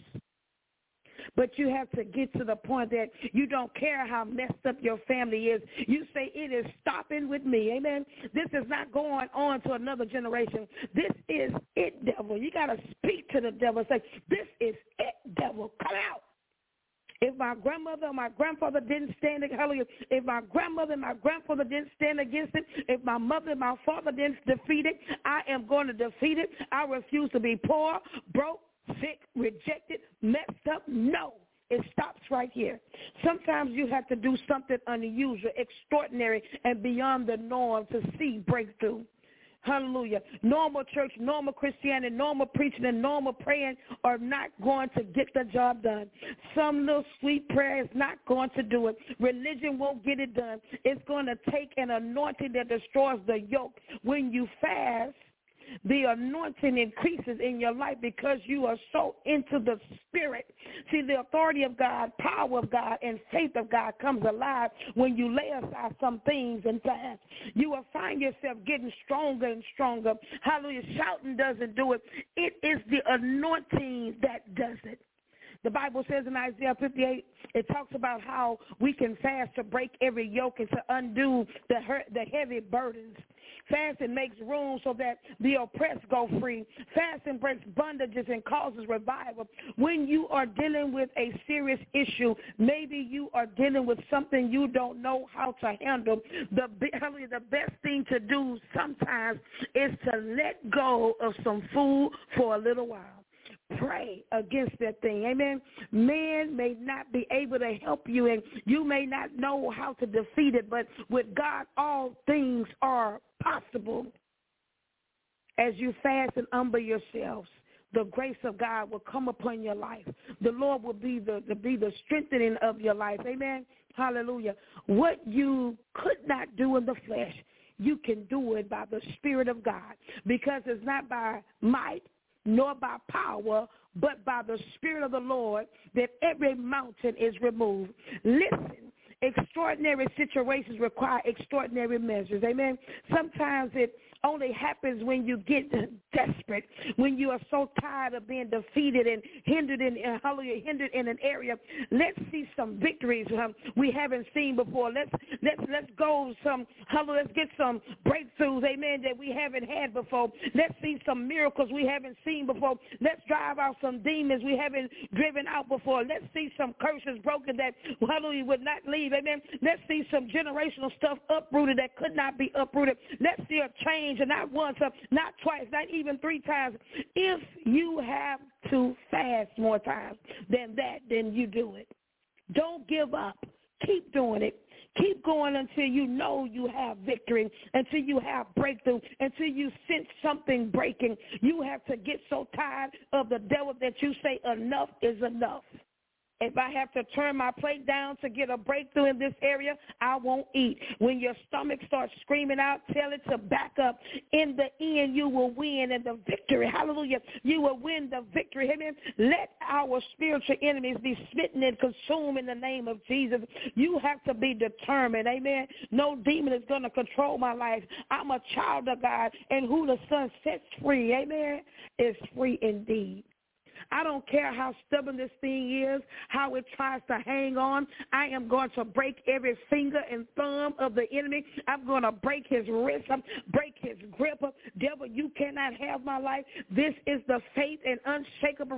But you have to get to the point that you don't care how messed up your family is. You say, it is stopping with me. Amen. This is not going on to another generation. This is it, devil. You got to speak to the devil. Say, this is it, devil. Come out. If my grandmother or my grandfather didn't stand against it, if my grandmother and my grandfather didn't stand against it, if my mother and my father didn't defeat it, I am going to defeat it. I refuse to be poor, broke, sick, rejected, messed up. No, it stops right here. Sometimes you have to do something unusual, extraordinary, and beyond the norm to see breakthrough. Hallelujah. Normal church, normal Christianity, normal preaching, and normal praying are not going to get the job done. Some little sweet prayer is not going to do it. Religion won't get it done. It's going to take an anointing that destroys the yoke. When you fast, the anointing increases in your life because you are so into the Spirit. See, the authority of God, power of God, and faith of God comes alive when you lay aside some things and fast. You will find yourself getting stronger and stronger. Hallelujah. Shouting doesn't do it. It is the anointing that does it. The Bible says in Isaiah fifty-eight, it talks about how we can fast to break every yoke and to undo the hurt, the heavy burdens. Fasting makes room so that the oppressed go free. Fasting breaks bondages and causes revival. When you are dealing with a serious issue, maybe you are dealing with something you don't know how to handle, the, the best thing to do sometimes is to let go of some food for a little while. Pray against that thing. Amen. Man may not be able to help you, and you may not know how to defeat it, but with God, all things are possible. As you fast and humble yourselves, the grace of God will come upon your life. The Lord will be the, the be the strengthening of your life. Amen. Hallelujah. What you could not do in the flesh, you can do it by the Spirit of God, because it's not by might nor by power, but by the Spirit of the Lord, that every mountain is removed. Listen, extraordinary situations require extraordinary measures. Amen. Sometimes it only happens when you get desperate, when you are so tired of being defeated and hindered in, uh, hallelujah, hindered in an area. Let's see some victories um, we haven't seen before. Let's let's let's go some hallelujah. Let's get some breakthroughs, amen, that we haven't had before. Let's see some miracles we haven't seen before. Let's drive out some demons we haven't driven out before. Let's see some curses broken that hallelujah would not leave, amen. Let's see some generational stuff uprooted that could not be uprooted. Let's see a change. And not once, not twice, not even three times. If you have to fast more times than that, then you do it. Don't give up. Keep doing it. Keep going until you know you have victory, until you have breakthrough, until you sense something breaking. You have to get so tired of the devil that you say enough is enough. If I have to turn my plate down to get a breakthrough in this area, I won't eat. When your stomach starts screaming out, tell it to back up. In the end, you will win in the victory. Hallelujah. You will win the victory. Amen. Let our spiritual enemies be smitten and consumed in the name of Jesus. You have to be determined. Amen. No demon is going to control my life. I'm a child of God, and who the Son sets free, amen, is free indeed. I don't care how stubborn this thing is, how it tries to hang on. I am going to break every finger and thumb of the enemy. I'm going to break his wrist, break his grip. Devil, you cannot have my life. This is the faith and unshakable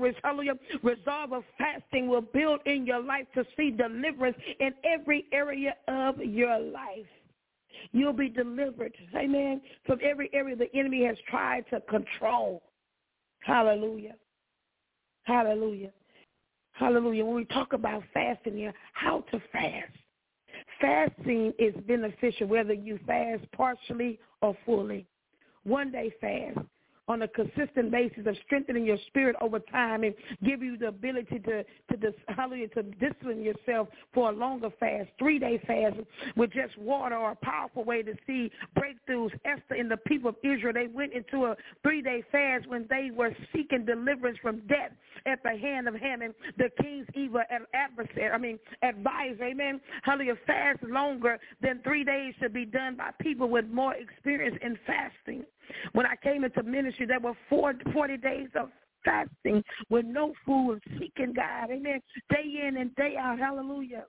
resolve of fasting will build in your life to see deliverance in every area of your life. You'll be delivered, amen, from every area the enemy has tried to control. Hallelujah. Hallelujah. Hallelujah. When we talk about fasting here, how to fast. Fasting is beneficial whether you fast partially or fully. One day fast on a consistent basis of strengthening your spirit over time and give you the ability to, to dis, hallelujah, to discipline yourself for a longer fast, three-day fast with just water, or a powerful way to see breakthroughs. Esther and the people of Israel, they went into a three-day fast when they were seeking deliverance from death at the hand of Haman, the king's evil adversary, I mean, advisor, amen. Hallelujah, fast longer than three days should be done by people with more experience in fasting. When I came into ministry, there were four, forty days of fasting with no food, seeking God, amen, day in and day out, hallelujah.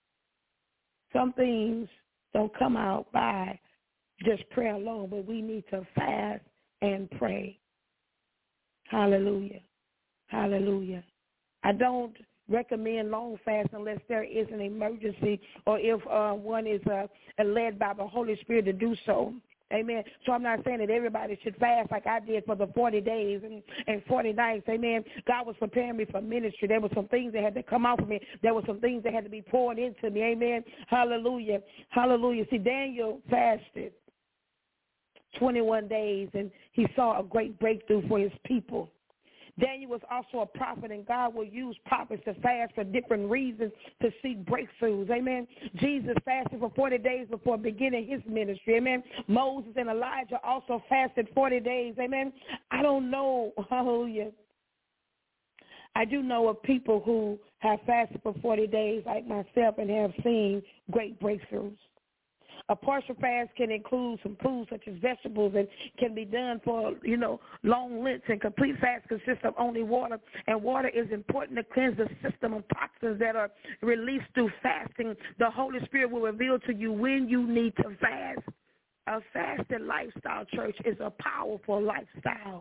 Some things don't come out by just prayer alone, but we need to fast and pray. Hallelujah. Hallelujah. I don't recommend long fast unless there is an emergency or if uh, one is uh, led by the Holy Spirit to do so. Amen. So I'm not saying that everybody should fast like I did for the forty days and, and forty nights. Amen. God was preparing me for ministry. There were some things that had to come out of me. There were some things that had to be poured into me. Amen. Hallelujah. Hallelujah. See, Daniel fasted twenty-one days, and he saw a great breakthrough for his people. Daniel was also a prophet, and God will use prophets to fast for different reasons to seek breakthroughs. Amen. Jesus fasted for forty days before beginning his ministry. Amen. Moses and Elijah also fasted forty days. Amen. I don't know. Hallelujah. I do know of people who have fasted for forty days like myself and have seen great breakthroughs. A partial fast can include some food such as vegetables and can be done for, you know, long lengths. And complete fast consists of only water, and water is important to cleanse the system of toxins that are released through fasting. The Holy Spirit will reveal to you when you need to fast. A fasted lifestyle, church, is a powerful lifestyle.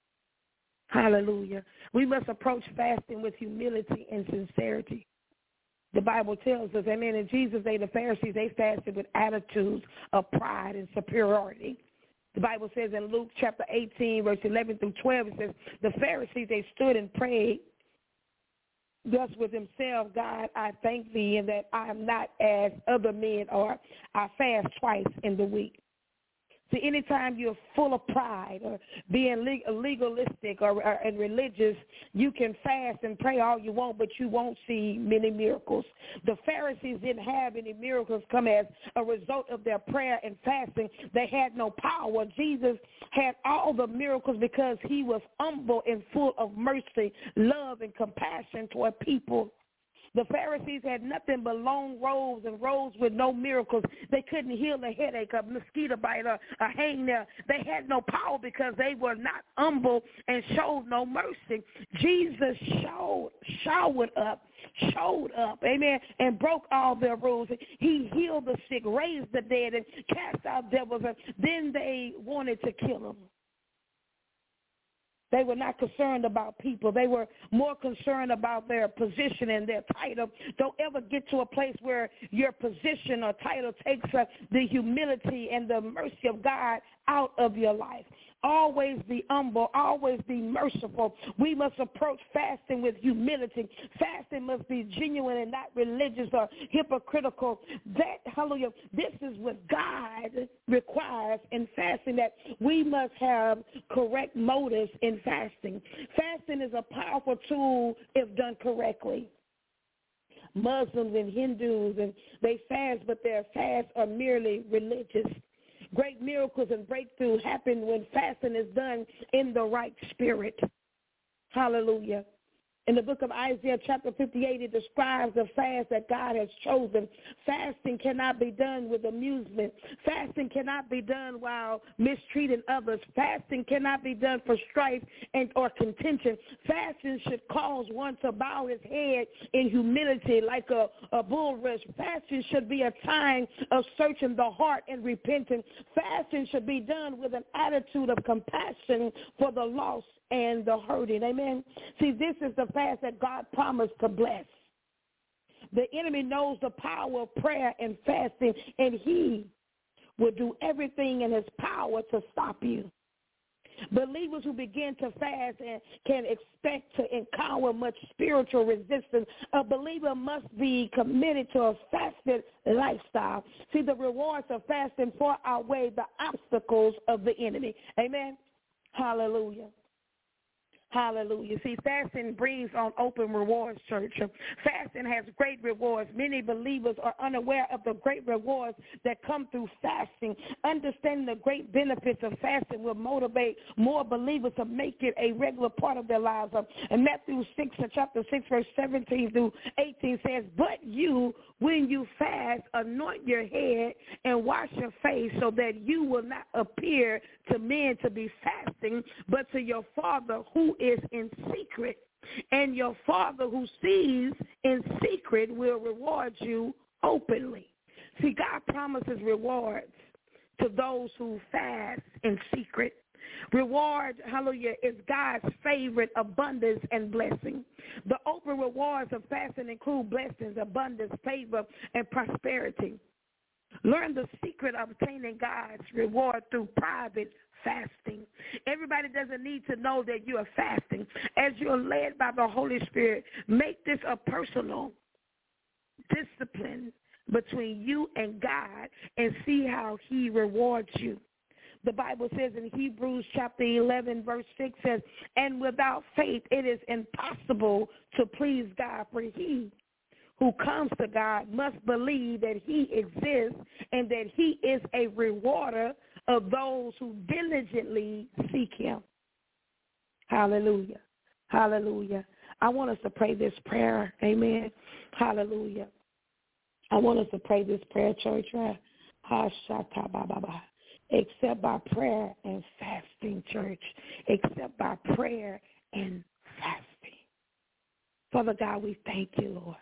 Hallelujah. We must approach fasting with humility and sincerity. The Bible tells us, amen, in Jesus' day, the Pharisees, they fasted with attitudes of pride and superiority. The Bible says in Luke chapter eighteen, verse eleven through twelve, it says, the Pharisees, they stood and prayed thus with himself, God, I thank thee, and that I am not as other men are. I fast twice in the week. See, anytime you're full of pride or being legalistic or, or and religious, you can fast and pray all you want, but you won't see many miracles. The Pharisees didn't have any miracles come as a result of their prayer and fasting. They had no power. Jesus had all the miracles because he was humble and full of mercy, love, and compassion toward people. The Pharisees had nothing but long robes and robes with no miracles. They couldn't heal a headache, a mosquito bite, or a hangnail. They had no power because they were not humble and showed no mercy. Jesus showed, showered up, showed up, amen, and broke all their rules. He healed the sick, raised the dead, and cast out devils. And then they wanted to kill him. They were not concerned about people. They were more concerned about their position and their title. Don't ever get to a place where your position or title takes uh, the humility and the mercy of God out of your life. Always be humble. Always be merciful. We must approach fasting with humility. Fasting must be genuine and not religious or hypocritical. That, hallelujah, this is what God requires in fasting, that we must have correct motives in fasting. Fasting is a powerful tool if done correctly. Muslims and Hindus, and they fast, but their fasts are merely religious. Great miracles and breakthrough happen when fasting is done in the right spirit. Hallelujah. In the book of Isaiah chapter fifty-eight, it describes the fast that God has chosen. Fasting cannot be done with amusement. Fasting cannot be done while mistreating others. Fasting cannot be done for strife and or contention. Fasting should cause one to bow his head in humility like a, a bull rush. Fasting should be a time of searching the heart and repenting. Fasting should be done with an attitude of compassion for the lost and the hurting. Amen. See, this is the fast that God promised to bless. The enemy knows the power of prayer and fasting, and he will do everything in his power to stop you. Believers who begin to fast and can expect to encounter much spiritual resistance. A believer must be committed to a fasted lifestyle. See, the rewards of fasting far outweigh the obstacles of the enemy. Amen. Hallelujah. Hallelujah. See, fasting brings on open rewards, church. Fasting has great rewards. Many believers are unaware of the great rewards that come through fasting. Understanding the great benefits of fasting will motivate more believers to make it a regular part of their lives. And Matthew six, chapter six, verse seventeen through eighteen says, but you, when you fast, anoint your head and wash your face so that you will not appear to men to be fasting, but to your Father who is in secret. And your Father who sees in secret will reward you openly. See, God promises rewards to those who fast in secret. Reward, hallelujah, is God's favorite abundance and blessing. The open rewards of fasting include blessings, abundance, favor, and prosperity. Learn the secret of obtaining God's reward through private fasting. Everybody doesn't need to know that you are fasting. As you're led by the Holy Spirit, make this a personal discipline between you and God and see how he rewards you. The Bible says in Hebrews chapter eleven, verse six says, and without faith it is impossible to please God, for he who comes to God must believe that he exists and that he is a rewarder of those who diligently seek him. Hallelujah. Hallelujah. I want us to pray this prayer. Amen. Hallelujah. I want us to pray this prayer, church. Except by prayer and fasting, church. Except by prayer and fasting. Father God, we thank you, Lord.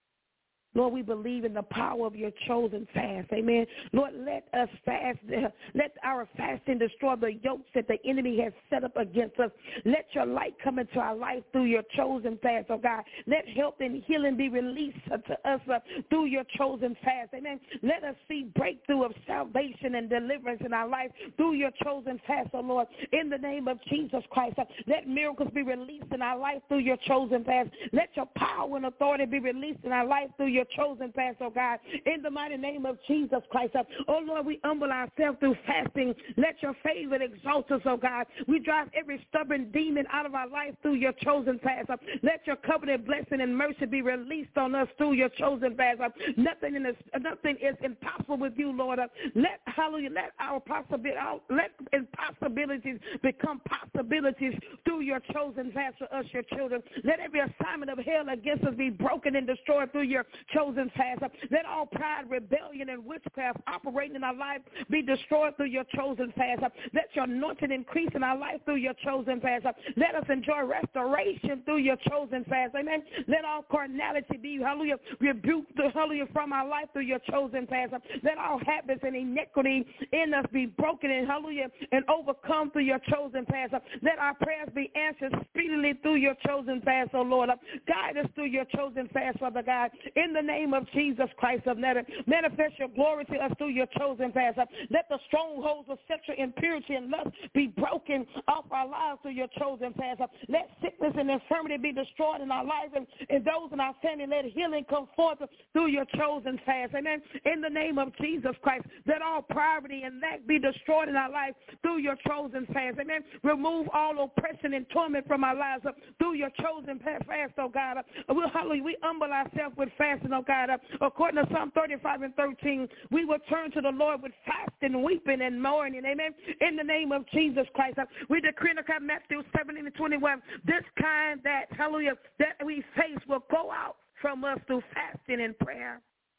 Lord, we believe in the power of your chosen fast. Amen. Lord, let us fast. Let our fasting destroy the yokes that the enemy has set up against us. Let your light come into our life through your chosen fast, oh God. Let health and healing be released to us uh, through your chosen fast. Amen. Let us see breakthrough of salvation and deliverance in our life through your chosen fast, oh Lord. In the name of Jesus Christ, uh, let miracles be released in our life through your chosen fast. Let your power and authority be released in our life through your chosen fast, oh God, in the mighty name of Jesus Christ. Oh Lord, we humble ourselves through fasting. Let your favor exalt us, oh God. We drive every stubborn demon out of our life through your chosen fast. Let your covenant blessing and mercy be released on us through your chosen fast. Nothing in this, nothing is impossible with you, Lord. Let hallelujah, let our possibility, let impossibilities become possibilities through your chosen fast for us, your children. Let every assignment of hell against us be broken and destroyed through your chosen fast. Let all pride, rebellion, and witchcraft operating in our life be destroyed through your chosen fast. Let your anointing increase in our life through your chosen fast. Let us enjoy restoration through your chosen fast. Amen. Let all carnality be, hallelujah, rebuked, hallelujah, from our life through your chosen fast. Let all habits and iniquity in us be broken and, hallelujah, and overcome through your chosen fast. Let our prayers be answered speedily through your chosen fast, oh Lord. Guide us through your chosen fast, Father God. In the name of Jesus Christ of Nazareth, manifest your glory to us through your chosen fast. Let the strongholds of sexual impurity and lust be broken off our lives through your chosen fast. Let sickness and infirmity be destroyed in our lives and, and those in our family. Let healing come forth through your chosen fast. Amen. In the name of Jesus Christ, let all poverty and lack be destroyed in our life through your chosen fast. Amen. Remove all oppression and torment from our lives uh, through your chosen fast, oh God. Uh, we'll, hallelujah, we humble ourselves with fasting, oh God. Uh, according to Psalm thirty-five and thirteen, we will turn to the Lord with fasting, weeping, and mourning. Amen. In the name of Jesus Christ, uh, we decree and declare Matthew seventeen and twenty-one, this kind that, hallelujah, that we face will go out from us through fasting and prayer.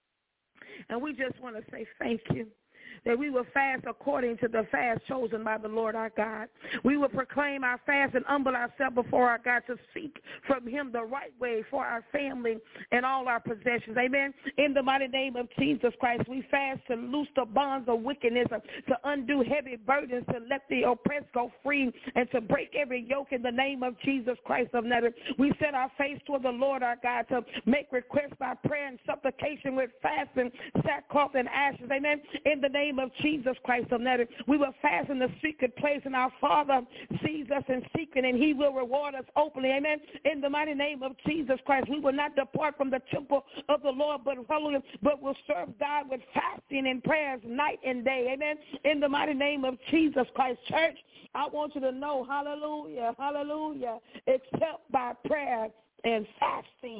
And we just want to say thank you that we will fast according to the fast chosen by the Lord our God. We will proclaim our fast and humble ourselves before our God to seek from him the right way for our family and all our possessions. Amen. In the mighty name of Jesus Christ, we fast to loose the bonds of wickedness, to undo heavy burdens, to let the oppressed go free, and to break every yoke in the name of Jesus Christ of Nazareth. We set our face toward the Lord our God to make requests by prayer and supplication with fasting, sackcloth, and ashes. Amen. In the name name of Jesus Christ of Nazareth. We will fast in the secret place, and our Father sees us in secret, and he will reward us openly. Amen. In the mighty name of Jesus Christ, we will not depart from the temple of the Lord, but hallelujah, but will serve God with fasting and prayers night and day. Amen. In the mighty name of Jesus Christ, church, I want you to know, hallelujah, hallelujah, except by prayer and fasting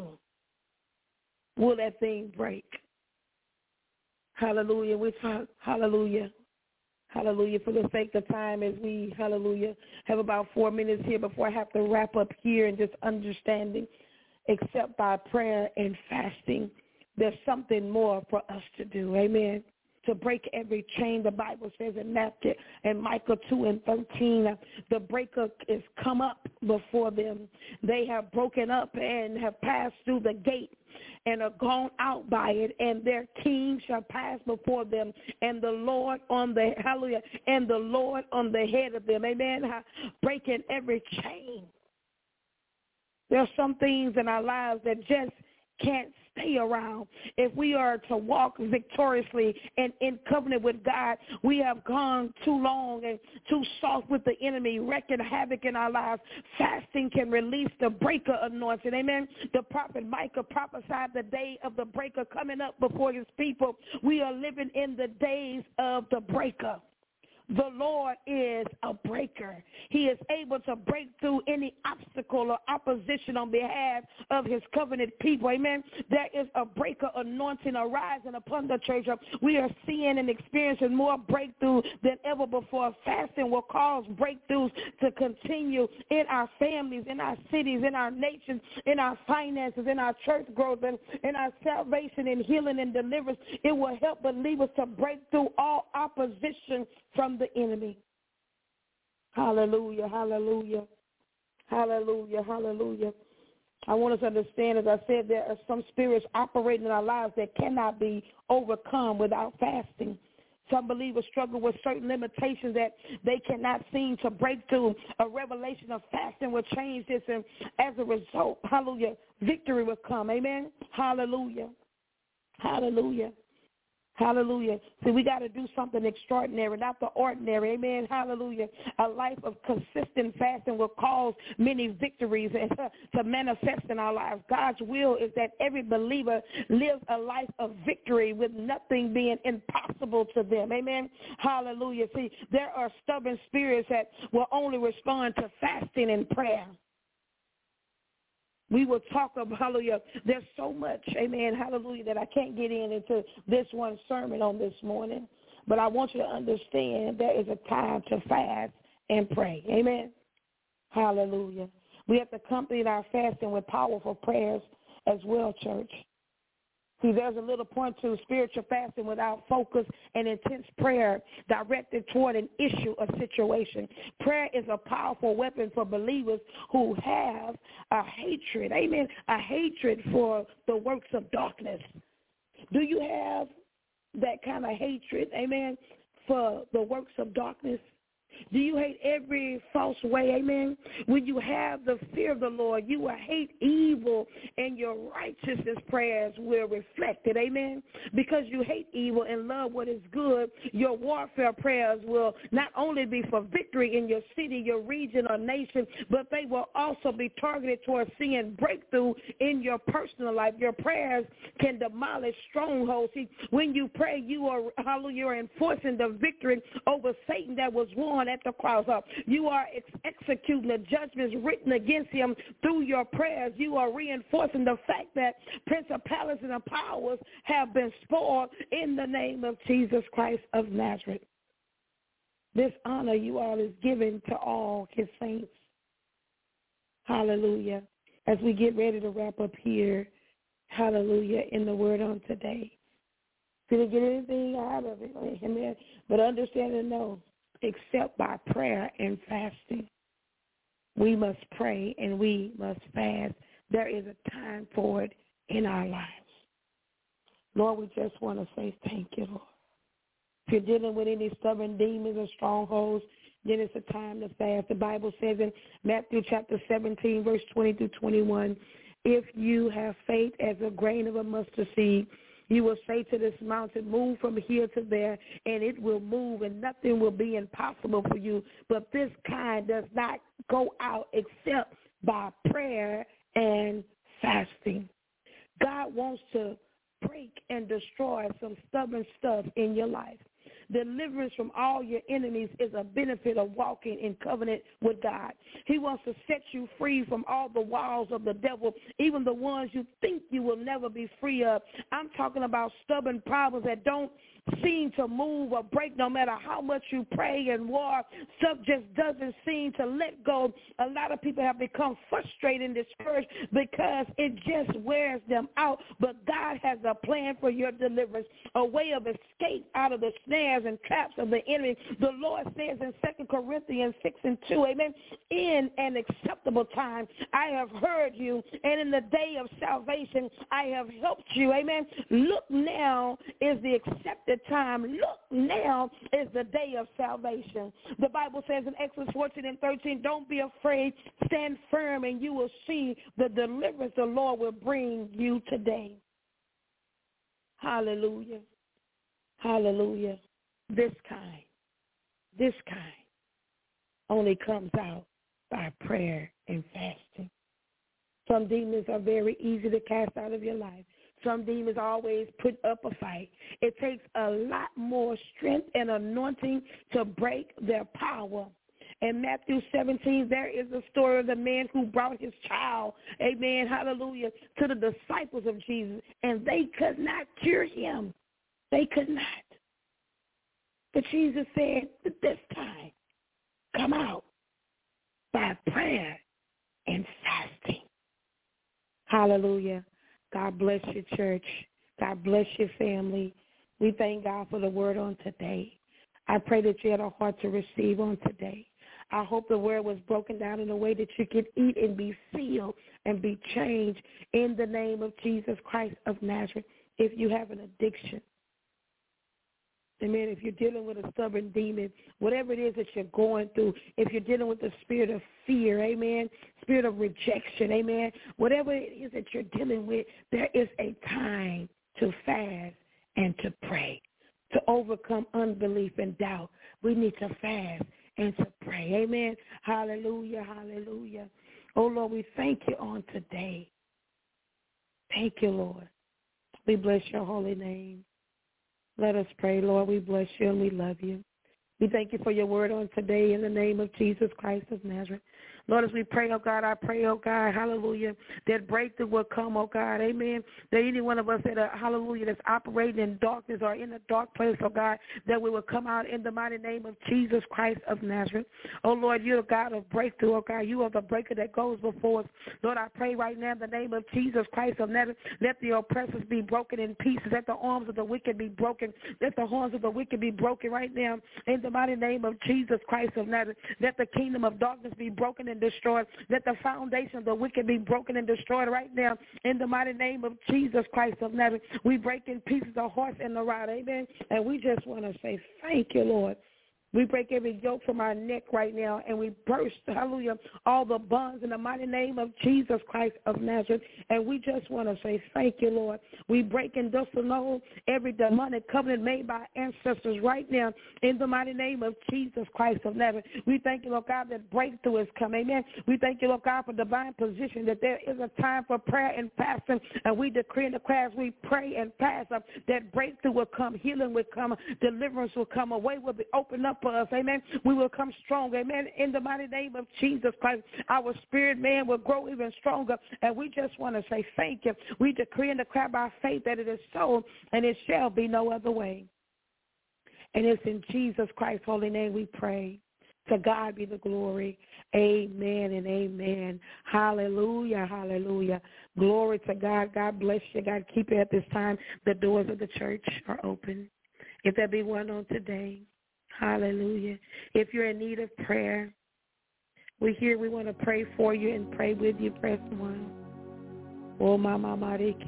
will that thing break. Hallelujah. We talk, hallelujah. Hallelujah. For the sake of time, as we, hallelujah, have about four minutes here before I have to wrap up here and just understanding, except by prayer and fasting, there's something more for us to do. Amen. To break every chain, the Bible says in Matthew and Micah two and thirteen, the breaker is come up before them. They have broken up and have passed through the gate and are gone out by it, and their king shall pass before them, and the Lord on the, hallelujah, and the Lord on the head of them. Amen. Breaking every chain. There are some things in our lives that just can't stay around. If we are to walk victoriously and in covenant with God, we have gone too long and too soft with the enemy, wreaking havoc in our lives. Fasting can release the breaker anointing. Amen. The prophet Micah prophesied the day of the breaker coming up before his people. We are living in the days of the breaker. The Lord is a breaker. He is able to break through any obstacle or opposition on behalf of his covenant people. Amen. There is a breaker anointing arising upon the church. We are seeing and experiencing more breakthrough than ever before. Fasting will cause breakthroughs to continue in our families, in our cities, in our nations, in our finances, in our church growth, and in our salvation and healing and deliverance. It will help believers to break through all opposition from the enemy. Hallelujah, hallelujah, hallelujah, hallelujah. I want us to understand, as I said, there are some spirits operating in our lives that cannot be overcome without fasting. Some believers struggle with certain limitations that they cannot seem to break through. A revelation of fasting will change this, and as a result, hallelujah, victory will come. Amen. Hallelujah. Hallelujah. Hallelujah. See, we got to do something extraordinary, not the ordinary. Amen. Hallelujah. A life of consistent fasting will cause many victories to manifest in our lives. God's will is that every believer lives a life of victory with nothing being impossible to them. Amen. Hallelujah. See, there are stubborn spirits that will only respond to fasting and prayer. We will talk about, hallelujah, there's so much, amen, hallelujah, that I can't get in into this one sermon on this morning. But I want you to understand there is a time to fast and pray, amen, hallelujah. We have to accompany our fasting with powerful prayers as well, church. See, there's a little point to spiritual fasting without focus and intense prayer directed toward an issue or situation. Prayer is a powerful weapon for believers who have a hatred, amen, a hatred for the works of darkness. Do you have that kind of hatred, amen, for the works of darkness? Do you hate every false way, amen? When you have the fear of the Lord, you will hate evil, and your righteousness prayers will reflect it, amen? Because you hate evil and love what is good, your warfare prayers will not only be for victory in your city, your region, or nation, but they will also be targeted towards seeing breakthrough in your personal life. Your prayers can demolish strongholds. See, when you pray, you are, hallelujah, you are enforcing the victory over Satan that was won at the cross. You are ex- executing the judgments written against him through your prayers. You are reinforcing the fact that principalities and powers have been spoiled in the name of Jesus Christ of Nazareth. This honor you all is given to all his saints. Hallelujah. As we get ready to wrap up here, hallelujah, in the word on today. Didn't get anything out of it, amen. But understand and know, except by prayer and fasting, we must pray and we must fast. There is a time for it in our lives. Lord, we just want to say thank you, Lord. If you're dealing with any stubborn demons or strongholds, then it's a time to fast. The Bible says in Matthew chapter seventeen, verse twenty through twenty-one, if you have faith as a grain of a mustard seed, You will say to this mountain, move from here to there, and it will move, and nothing will be impossible for you. But this kind does not go out except by prayer and fasting. God wants to break and destroy some stubborn stuff in your life. Deliverance from all your enemies is a benefit of walking in covenant with God. He wants to set you free from all the walls of the devil, even the ones you think you will never be free of. I'm talking about stubborn problems that don't seem to move or break no matter how much you pray and war. Stuff just doesn't seem to let go. A lot of people have become frustrated and discouraged because it just wears them out. But God has a plan for your deliverance, a way of escape out of the snares and traps of the enemy. The Lord says in Second Corinthians six and two, amen, in an acceptable time I have heard you, and in the day of salvation I have helped you, amen. Look, now is the accepted time. Look, now is the day of salvation. The Bible says in Exodus fourteen and thirteen, don't be afraid, stand firm, and you will see the deliverance the Lord will bring you today. Hallelujah. Hallelujah. This kind, this kind only comes out by prayer and fasting. Some demons are very easy to cast out of your life. Some demons always put up a fight. It takes a lot more strength and anointing to break their power. In Matthew seventeen, there is the story of the man who brought his child, amen, hallelujah, to the disciples of Jesus, and they could not cure him. They could not. But Jesus said, this time, come out by prayer and fasting. Hallelujah. God bless your church. God bless your family. We thank God for the word on today. I pray that you had a heart to receive on today. I hope the word was broken down in a way that you could eat and be filled and be changed in the name of Jesus Christ of Nazareth. If you have an addiction, amen, if you're dealing with a stubborn demon, whatever it is that you're going through, if you're dealing with the spirit of fear, amen, spirit of rejection, amen, whatever it is that you're dealing with, there is a time to fast and to pray. To overcome unbelief and doubt, we need to fast and to pray. Amen. Hallelujah, hallelujah. Oh, Lord, we thank you on today. Thank you, Lord. We bless your holy name. Let us pray, Lord. We bless you and we love you. We thank you for your word on today in the name of Jesus Christ of Nazareth. Lord, as we pray, oh God, I pray, oh God, hallelujah, that breakthrough will come, oh God, amen, that any one of us that are, hallelujah, that's operating in darkness or in a dark place, oh God, that we will come out in the mighty name of Jesus Christ of Nazareth. Oh Lord, you're a God of breakthrough, oh God, you are the breaker that goes before us. Lord, I pray right now in the name of Jesus Christ of Nazareth, let the oppressors be broken in pieces, let the arms of the wicked be broken, let the horns of the wicked be broken right now in the mighty name of Jesus Christ of Nazareth. Let the kingdom of darkness be broken and destroyed. Let the foundation of the wicked be broken and destroyed right now in the mighty name of Jesus Christ of Nazareth. We break in pieces the horse and the rider, amen. And we just want to say thank you, Lord. We break every yoke from our neck right now, and we burst, hallelujah, all the bonds in the mighty name of Jesus Christ of Nazareth. And we just want to say thank you, Lord. We break and disannul every demonic covenant made by ancestors right now in the mighty name of Jesus Christ of Nazareth. We thank you, Lord God, that breakthrough has come, amen. We thank you, Lord God, for divine position, that there is a time for prayer and fasting, and we decree and declare as we pray and fast uh, that breakthrough will come, healing will come, deliverance will come, a way will be opened up for us, amen. We will come strong, amen, in the mighty name of Jesus Christ. Our spirit man will grow even stronger, and we just want to say thank you. We decree and declare by faith that it is so, and it shall be no other way. And it's in Jesus Christ's holy name we pray. To God be the glory. Amen and amen. Hallelujah, hallelujah. Glory to God. God bless you. God keep you at this time. The doors of the church are open. If there be one on today, hallelujah. If you're in need of prayer, we're here. We want to pray for you and pray with you. Press one. Oh, mama,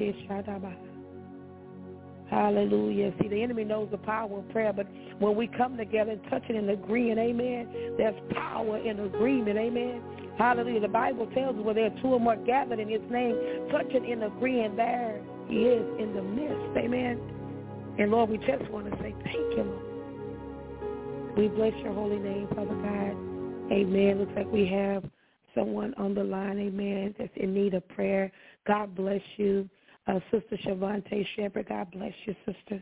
hallelujah. See, the enemy knows the power of prayer, but when we come together and touching and agreeing, amen, there's power in agreement, amen. Hallelujah. The Bible tells us where there are two or more gathered in his name, touching and agreeing, there He is in the midst. Amen. And, Lord, we just want to say thank you, Lord. We bless your holy name, Father God. Amen. Looks like we have someone on the line, amen, that's in need of prayer. God bless you. Uh, Sister Shavante Shepherd, God bless you, sister.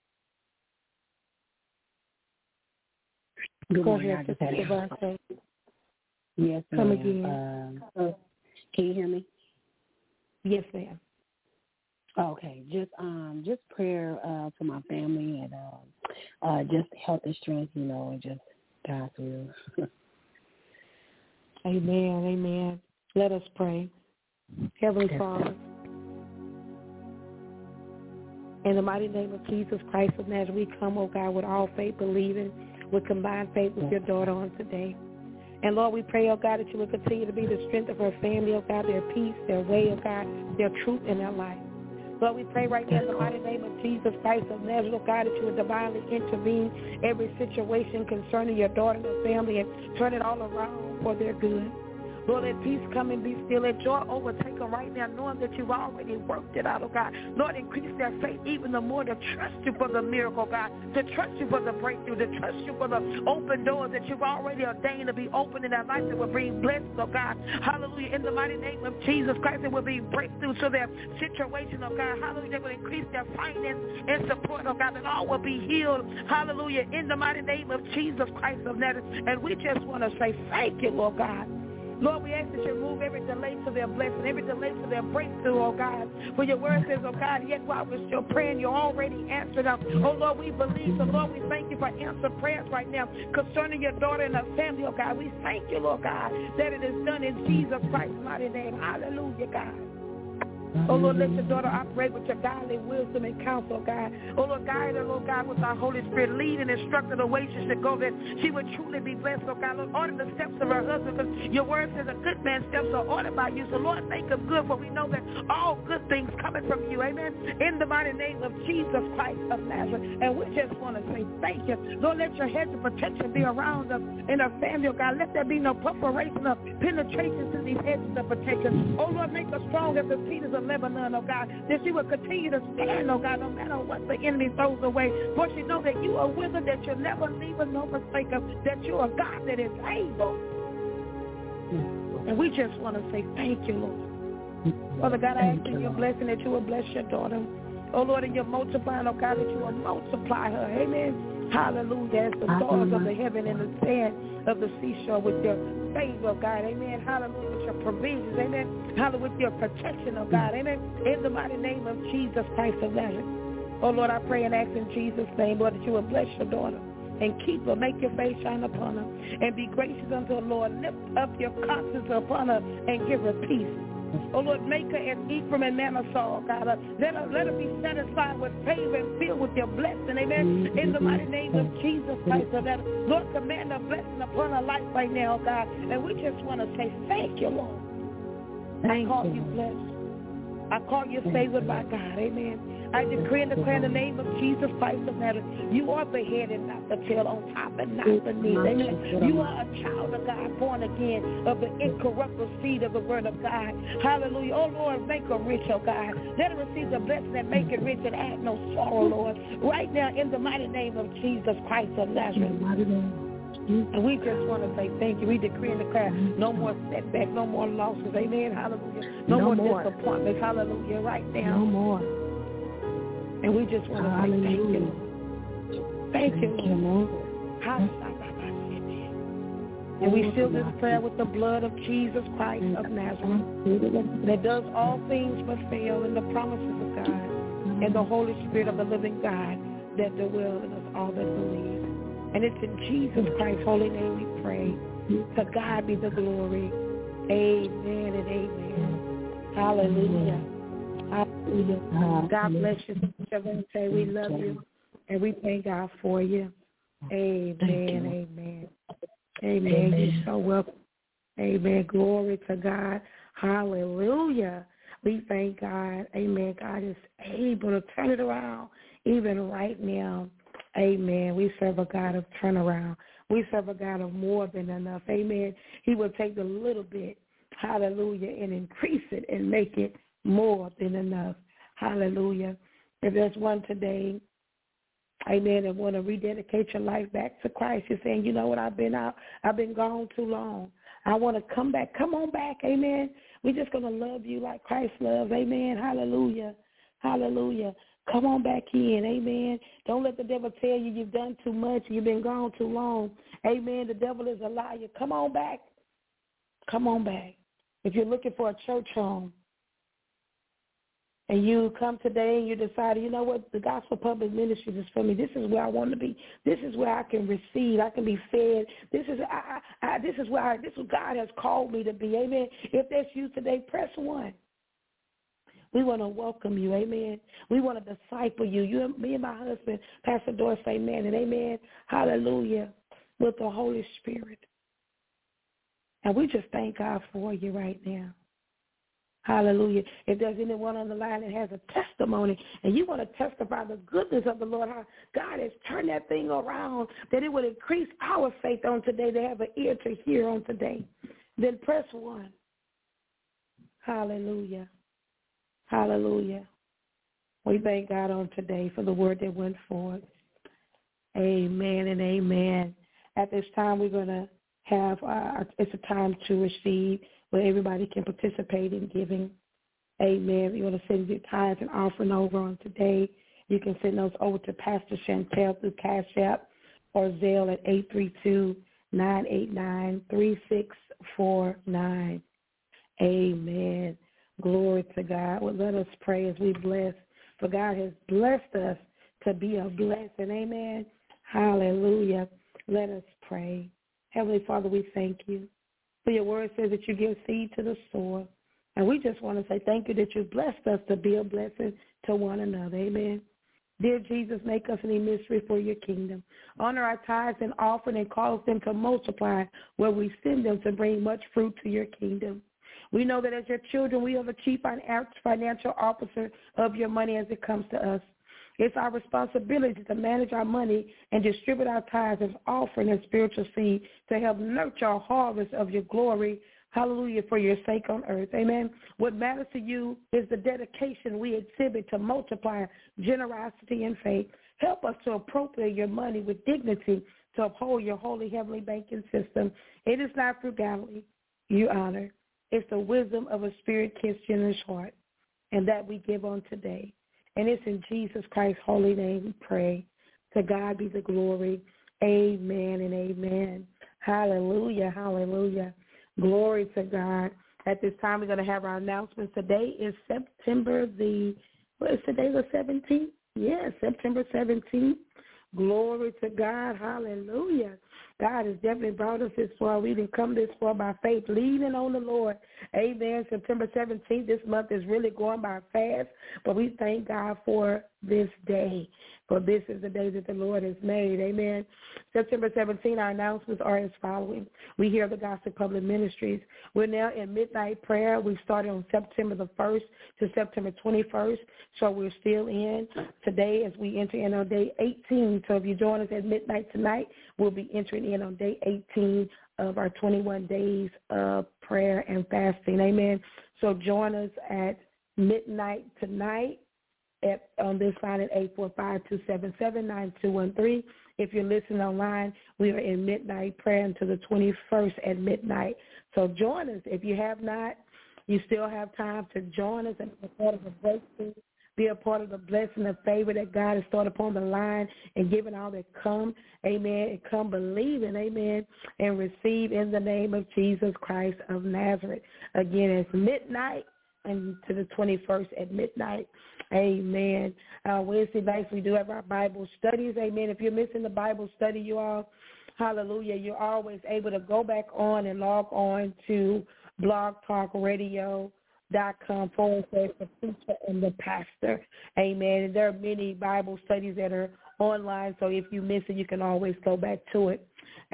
Good Go morning. ahead, Sister Shavante. Yes, Come ma'am. again. Uh, uh, can you hear me? Yes, ma'am. Okay, just um, just prayer uh, for my family and uh, uh, just health and strength, you know, and just God's will. Amen, amen. Let us pray. Heavenly yes, Father, in the mighty name of Jesus Christ of Nazareth, we come, oh God, with all faith, believing, with combined faith with your daughter on today. And Lord, we pray, oh God, that you will continue to be the strength of her family, oh God, their peace, their way, oh God, their truth in their life. Lord, we pray right now in the mighty name of Jesus Christ of Nazareth, oh God, that you would divinely intervene every situation concerning your daughter and her family and turn it all around for their good. Lord, let peace come and be still. Let joy overtake them right now, knowing that you've already worked it out, oh God. Lord, increase their faith even the more to trust you for the miracle, God, to trust you for the breakthrough, to trust you for the open doors that you've already ordained to be open in their life that will bring blessings, oh God. Hallelujah. In the mighty name of Jesus Christ, it will be breakthrough to their situation, oh God. Hallelujah. They will increase their finance and support, oh God, that all will be healed. Hallelujah. In the mighty name of Jesus Christ of Nazareth. And we just want to say thank you, Lord God. Lord, we ask that you remove every delay to their blessing, every delay to their breakthrough, oh God. For your word says, oh God, yet while we're still praying, you already answered us. Oh Lord, we believe. So Lord, we thank you for answered prayers right now concerning your daughter and her family, oh God. We thank you, Lord God, that it is done in Jesus Christ's mighty name. Hallelujah, God. Oh, Lord, let your daughter operate with your godly wisdom and counsel, God. Oh, Lord, guide her, Lord God, with our Holy Spirit. Lead and instruct her the way she should go, that she would truly be blessed, oh God. Lord, order the steps of her husband, because your word says a good man's steps are ordered by you. So, Lord, make them good, for we know that all good things coming from you, amen, in the mighty name of Jesus Christ of Nazareth. And we just want to say thank you. Lord, let your hedge of protection be around us and our family, oh God. Let there be no preparation of penetration to these hedges of protection. Oh, Lord, make us strong as the cedars of Lebanon, oh God, that she will continue to stand, oh God, no matter what the enemy throws away. For she knows that you are with her, that you'll never leave her nor forsake her, that you are God that is able. And we just want to say thank you, Lord. Father God, I ask in your blessing that you will bless your daughter. Oh Lord, and you're multiplying, oh God, that you will multiply her. Amen. Hallelujah. As the stars of the heaven and the sand of the seashore with your favor, oh God. Amen. Hallelujah. With your provisions. Amen. Hallelujah. With your protection, oh God. Amen. In the mighty name of Jesus Christ of Nazareth. Oh Lord, I pray and ask in Jesus' name, Lord, that you will bless your daughter and keep her, make your face shine upon her, and be gracious unto her, Lord. Lift up your countenance upon her and give her peace. Oh Lord, make her as Ephraim and Manasseh, oh God. Uh, let her let her be satisfied with favor and filled with your blessing, amen. In the mighty name of Jesus Christ, oh God. Lord, command a blessing upon her life right now, oh God. And we just want to say thank you, Lord. Thank I call you, you blessed. I call you favored by God, amen. I decree and declare in the name of Jesus Christ of Nazareth, you are the head and not the tail, on top and not beneath. Amen. You are a child of God, born again of the incorruptible seed of the word of God. Hallelujah. Oh, Lord, make her rich, oh God. Let her receive the blessing that make it rich and add no sorrow, Lord. Right now, in the mighty name of Jesus Christ of Nazareth. And we just want to say thank you. We decree and declare no more setbacks, no more losses. Amen. Hallelujah. No, no more, more disappointments. Hallelujah. Right now. No more. And we just want to say thank you. Thank you, Lord. And we seal this prayer with the blood of Jesus Christ of Nazareth, that does all things but fail, in the promises of God and the Holy Spirit of the living God that dwell in us all that believe. And it's in Jesus Christ's holy name we pray. To God be the glory. Amen and amen. Hallelujah. Hallelujah. God bless you, Sister Shavante. We love you, and we thank God for you. Amen, amen. Amen. You're so welcome. Amen. Glory to God. Hallelujah. We thank God. Amen. God is able to turn it around even right now. Amen. We serve a God of turnaround. We serve a God of more than enough. Amen. He will take the little bit, hallelujah, and increase it and make it more than enough. Hallelujah. If there's one today, amen, and want to rededicate your life back to Christ, you're saying, you know what, I've been out, I've been gone too long. I want to come back. Come on back, amen. We're just going to love you like Christ loves, amen. Hallelujah. Hallelujah. Come on back in, amen. Don't let the devil tell you you've done too much, you've been gone too long. Amen. The devil is a liar. Come on back. Come on back. If you're looking for a church home and you come today and you decide, you know what, the Gospel Public Ministries is for me. This is where I want to be. This is where I can receive. I can be fed. This is I, I, I, this is where I, this is what God has called me to be. Amen. If that's you today, press one. We want to welcome you, amen. We want to disciple you. You, me and my husband, Pastor Doris, amen, and amen, hallelujah, with the Holy Spirit. And we just thank God for you right now. Hallelujah. If there's anyone on the line that has a testimony and you want to testify the goodness of the Lord, how God has turned that thing around, that it would increase our faith on today, to have an ear to hear on today, then press one. Hallelujah. Hallelujah. We thank God on today for the word that went forth. Amen and amen. At this time, we're going to have, uh, it's a time to receive where everybody can participate in giving. Amen. You want to send your tithes and offering over on today. You can send those over to Pastor Chantel through Cash App or Zelle at eight three two, nine eight nine, three six four nine. Amen. Glory to God. Well, let us pray as we bless, for God has blessed us to be a blessing. Amen. Hallelujah. Let us pray. Heavenly Father, we thank you. For your word says that you give seed to the sower. And we just want to say thank you that you blessed us to be a blessing to one another. Amen. Dear Jesus, make us an emissary for your kingdom. Honor our tithes and offering and cause them to multiply where we send them to bring much fruit to your kingdom. We know that as your children, we are the chief financial officer of your money as it comes to us. It's our responsibility to manage our money and distribute our tithes as offering and spiritual seed to help nurture our harvest of your glory, hallelujah, for your sake on earth. Amen. What matters to you is the dedication we exhibit to multiply generosity and faith. Help us to appropriate your money with dignity to uphold your holy heavenly banking system. It is not frugality you honor. It's the wisdom of a spirit-kissed, generous heart, and that we give on today. And it's in Jesus Christ's holy name we pray. To God be the glory. Amen and amen. Hallelujah, hallelujah. Glory to God. At this time, we're going to have our announcements. Today is September the, what is today, the seventeenth? Yes, September seventeenth. Glory to God. Hallelujah. God has definitely brought us this far. We didn't come this far by faith, leaning on the Lord. Amen. September seventeenth, this month is really going by fast, but we thank God for this day, for this is the day that the Lord has made. Amen. September seventeenth, our announcements are as following. We hear the Gospel Public Ministries. We're now in midnight prayer. We started on September the first to September twenty-first, so we're still in today as we enter in on day eighteen. So if you join us at midnight tonight, we'll be entering in on day eighteen of our twenty-one days of prayer and fasting. Amen. So join us at midnight tonight at, on this line at eight four five, two seven seven, nine two one three. If you're listening online, we are in midnight prayer until the twenty-first at midnight. So join us. If you have not, you still have time to join us and be a part of the breakthrough. Be a part of the blessing and favor that God has started upon the line and giving all that come, amen, and come believing, amen, and receive in the name of Jesus Christ of Nazareth. Again, it's midnight and to the twenty-first at midnight. Amen. Uh, Wednesday nights we do have our Bible studies. Amen. If you're missing the Bible study, you all, hallelujah, you're always able to go back on and log on to Blog Talk Radio. dot com forward slash the preacher and the pastor. Amen. And there are many Bible studies that are online, so if you miss it, you can always go back to it.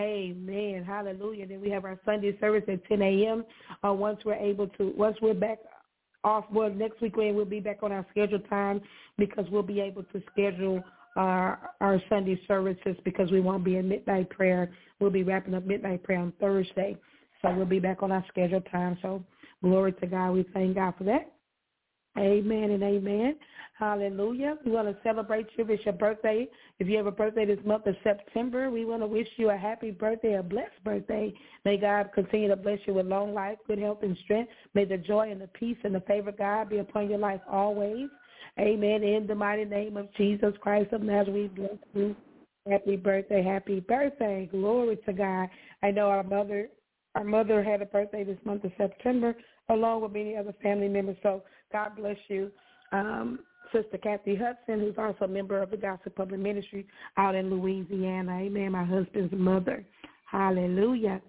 Amen. Hallelujah. Then we have our Sunday service at ten a.m. Uh, once we're able to, once we're back off, well, next week we'll be back on our scheduled time because we'll be able to schedule our, our Sunday services because we won't be in midnight prayer. We'll be wrapping up midnight prayer on Thursday, so we'll be back on our scheduled time. So glory to God. We thank God for that. Amen and amen. Hallelujah. We want to celebrate you if it's your birthday. If you have a birthday this month of September, we want to wish you a happy birthday, a blessed birthday. May God continue to bless you with long life, good health, and strength. May the joy and the peace and the favor of God be upon your life always. Amen. In the mighty name of Jesus Christ of Nazareth, we bless you. Happy birthday, happy birthday. Glory to God. I know our mother, our mother had a birthday this month of September, along with many other family members. So God bless you. Um, Sister Kathy Hudson, who's also a member of the Gospel Public Ministry out in Louisiana. Amen. My husband's mother. Hallelujah.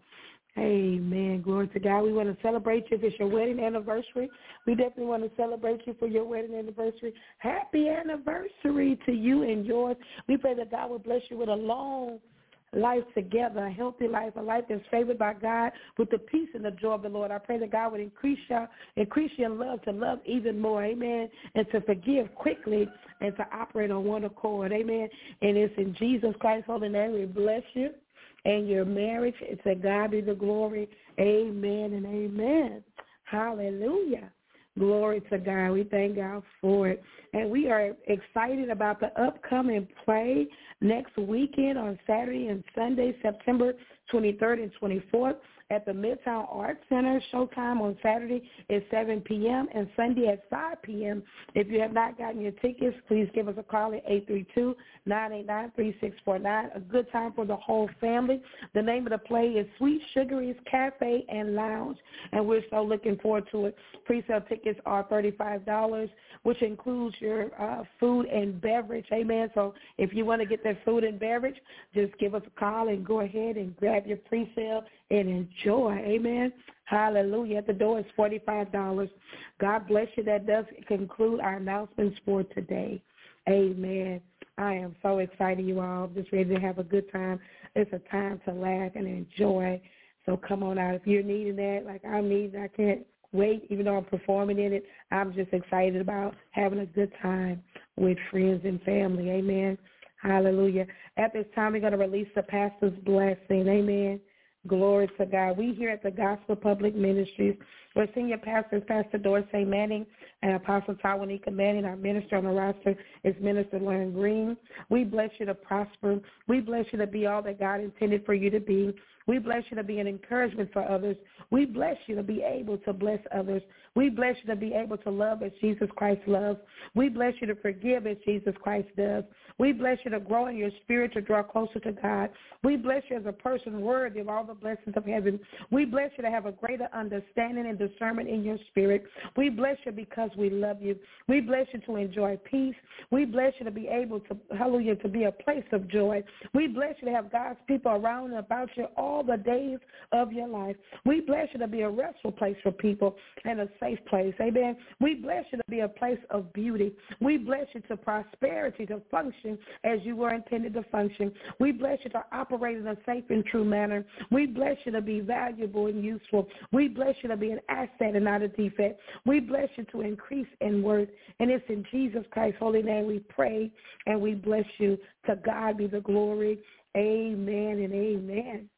Amen. Glory to God. We want to celebrate you if it's your wedding anniversary. We definitely want to celebrate you for your wedding anniversary. Happy anniversary to you and yours. We pray that God will bless you with a long life together, a healthy life, a life that's favored by God with the peace and the joy of the Lord. I pray that God would increase your, increase your love to love even more, amen, and to forgive quickly and to operate on one accord, amen. And it's in Jesus Christ's holy name we bless you and your marriage. It's to God be the glory, amen and amen. Hallelujah. Glory to God. We thank God for it. And we are excited about the upcoming play next weekend on Saturday and Sunday, September twenty-third and twenty-fourth at the Midtown Arts Center. Showtime on Saturday is seven p.m. and Sunday at five p.m. If you have not gotten your tickets, please give us a call at eight three two, nine eight nine, three six four nine. A good time for the whole family. The name of the play is Sweet Sugary's Cafe and Lounge, and we're so looking forward to it. Pre-sale tickets are thirty-five dollars, which includes your uh, food and beverage. Amen. So if you want to get that food and beverage, just give us a call and go ahead and grab your pre-sale and enjoy. Amen. Hallelujah. At the door is forty-five dollars. God bless you. That does conclude our announcements for today. Amen. I am so excited, you all. I'm just ready to have a good time. It's a time to laugh and enjoy. So come on out. If you're needing that, like I'm needing, I can't wait, even though I'm performing in it. I'm just excited about having a good time with friends and family. Amen. Hallelujah. At this time, we're going to release the pastor's blessing. Amen. Glory to God. We here at the Gospel Public Ministries, we're senior pastors, Pastor Dorsey Manning and Apostle Tawanika Manning. Our minister on the roster is Minister Lauren Green. We bless you to prosper. We bless you to be all that God intended for you to be. We bless you to be an encouragement for others. We bless you to be able to bless others. We bless you to be able to love as Jesus Christ loves. We bless you to forgive as Jesus Christ does. We bless you to grow in your spirit, to draw closer to God. We bless you as a person worthy of all the blessings of heaven. We bless you to have a greater understanding and discernment in your spirit. We bless you because we love you. We bless you to enjoy peace. We bless you to be able to, hallelujah, to be a place of joy. We bless you to have God's people around and about you all the days of your life. We bless you to be a restful place for people and a safe place. Amen. We bless you to be a place of beauty. We bless you to prosperity, to function as you were intended to function. We bless you to operate in a safe and true manner. We bless you to be valuable and useful. We bless you to be an asset and not a defect. We bless you to increase in worth. And it's in Jesus Christ's holy name we pray and we bless you. To God be the glory. Amen and amen.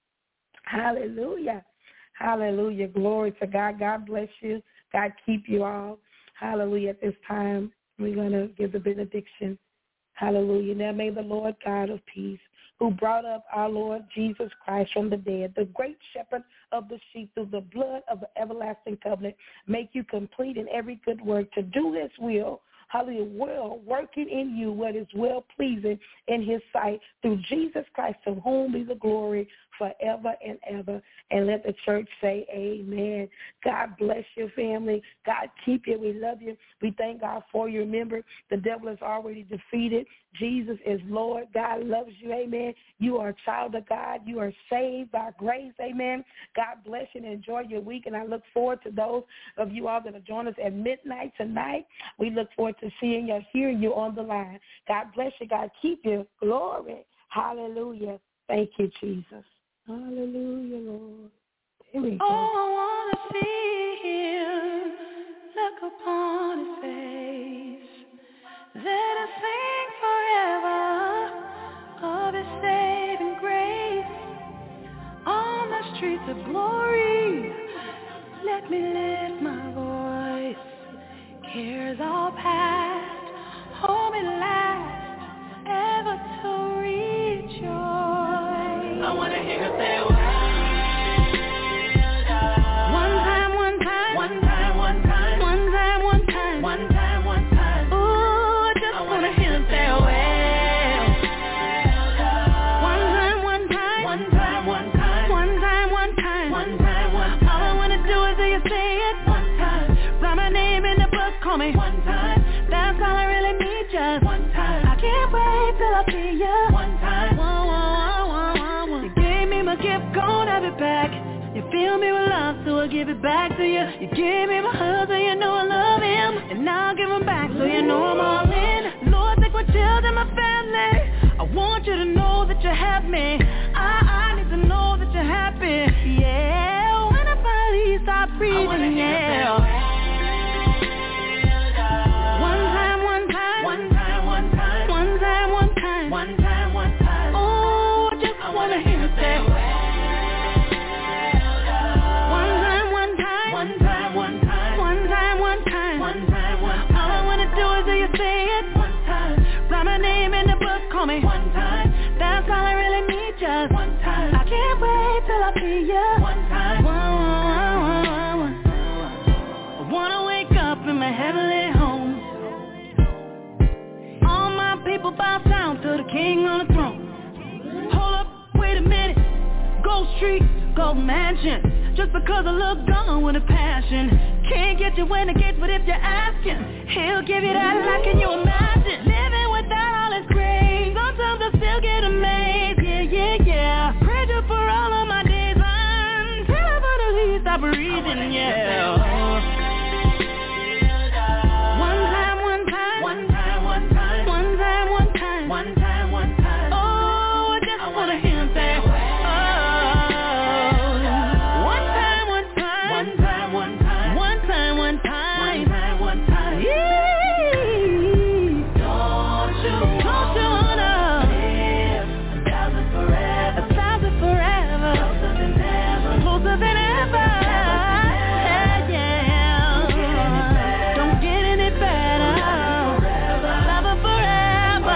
Hallelujah. Hallelujah. Glory to God. God bless you. God keep you all. Hallelujah. At this time, we're going to give the benediction. Hallelujah. Now may the Lord God of peace, who brought up our Lord Jesus Christ from the dead, the great shepherd of the sheep, through the blood of the everlasting covenant, make you complete in every good work to do his will. Hallelujah, well, working in you what is well-pleasing in his sight, through Jesus Christ, to whom be the glory forever and ever. And let the church say amen. God bless your family. God keep you. We love you. We thank God for you. Remember, the devil is already defeated. Jesus is Lord. God loves you. Amen. You are a child of God. You are saved by grace. Amen. God bless you and enjoy your week. And I look forward to those of you all that will join us at midnight tonight. We look forward to seeing you, hearing you on the line. God bless you. God keep you. Glory. Hallelujah. Thank you, Jesus. Hallelujah, Lord. Here we go. Oh, I want to see him, look upon his face. Let us sing forever of his saving grace. On the streets of glory, let me lift my voice. Here's all past, hold me last, ever to rejoice. I wanna hear her say, well done. One time, one time, One time, one time, one time, one time, one time, one time. Ooh, I just I wanna wanna hear her say, well done. One time, one time, One time, one time, one time, one time, one time, one time. All I wanna do is hear you say it One time, write my name in the book, call me one time, That's all I really need, just one time. I can't wait till I see you. One time. Whoa, whoa, whoa, whoa, whoa. You gave me my gift, gon' have it back. You fill me with love, so I give it back to you. You gave me my husband, so you know I love him. And now I give him back, so you know I'm all in. Lord, take my children, my family. I want you to know that you have me. I, I need to know that you're happy. Yeah, when I finally stop breathing, yeah. One time, one time, One time, one time, one time, one time, one time, one time. Oh, I just I wanna hear you say, one time, one time, One time, one time, one time, one time, one time, one All I time. wanna do is hear you say it. One time, Write my name in the book, call me. one time, That's all I really need, just one time. I can't wait till I see you. One time. Whoa, whoa, whoa, whoa, whoa. I wanna wake up in my heavenly home. All my people bow down to the King on the throne. Hold up, wait a minute. Gold Street, Gold Mansion. Just because I look gone with a passion. Can't get you when it gets, but if you're asking, he'll give you that. Like, can you imagine living without all his grace? Sometimes I still get amazed. Yeah, yeah, yeah. Praise you for all of my days until I finally stop breathing. Yeah. One time, one time, One time, one time, one time, one time, one time, one time. Oh, I just I wanna wanna hear him say, hear oh. One time, one time, One time, one time, one time, one one time. time, one time. Yeah. Don't you Don't you wanna live a thousand forever, a thousand forever, closer than ever. closer than ever? Yeah, yeah. Don't get any better. Love her forever.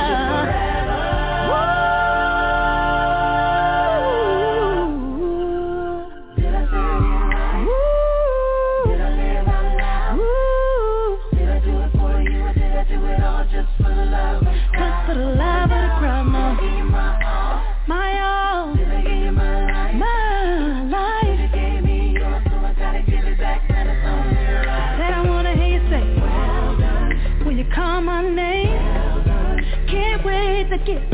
Woo. Did I say it right? Did I live out loud? Did I do it for you or did I do it all just for the love of the Just crowd? for the love of the crowd, Did I give you my all? my all, Did I give you my life? my life. You gave me yours, so I gotta give it back. Then it's only right. Said I wanna hear you say, Well done, when you call my name, well done. can't wait to get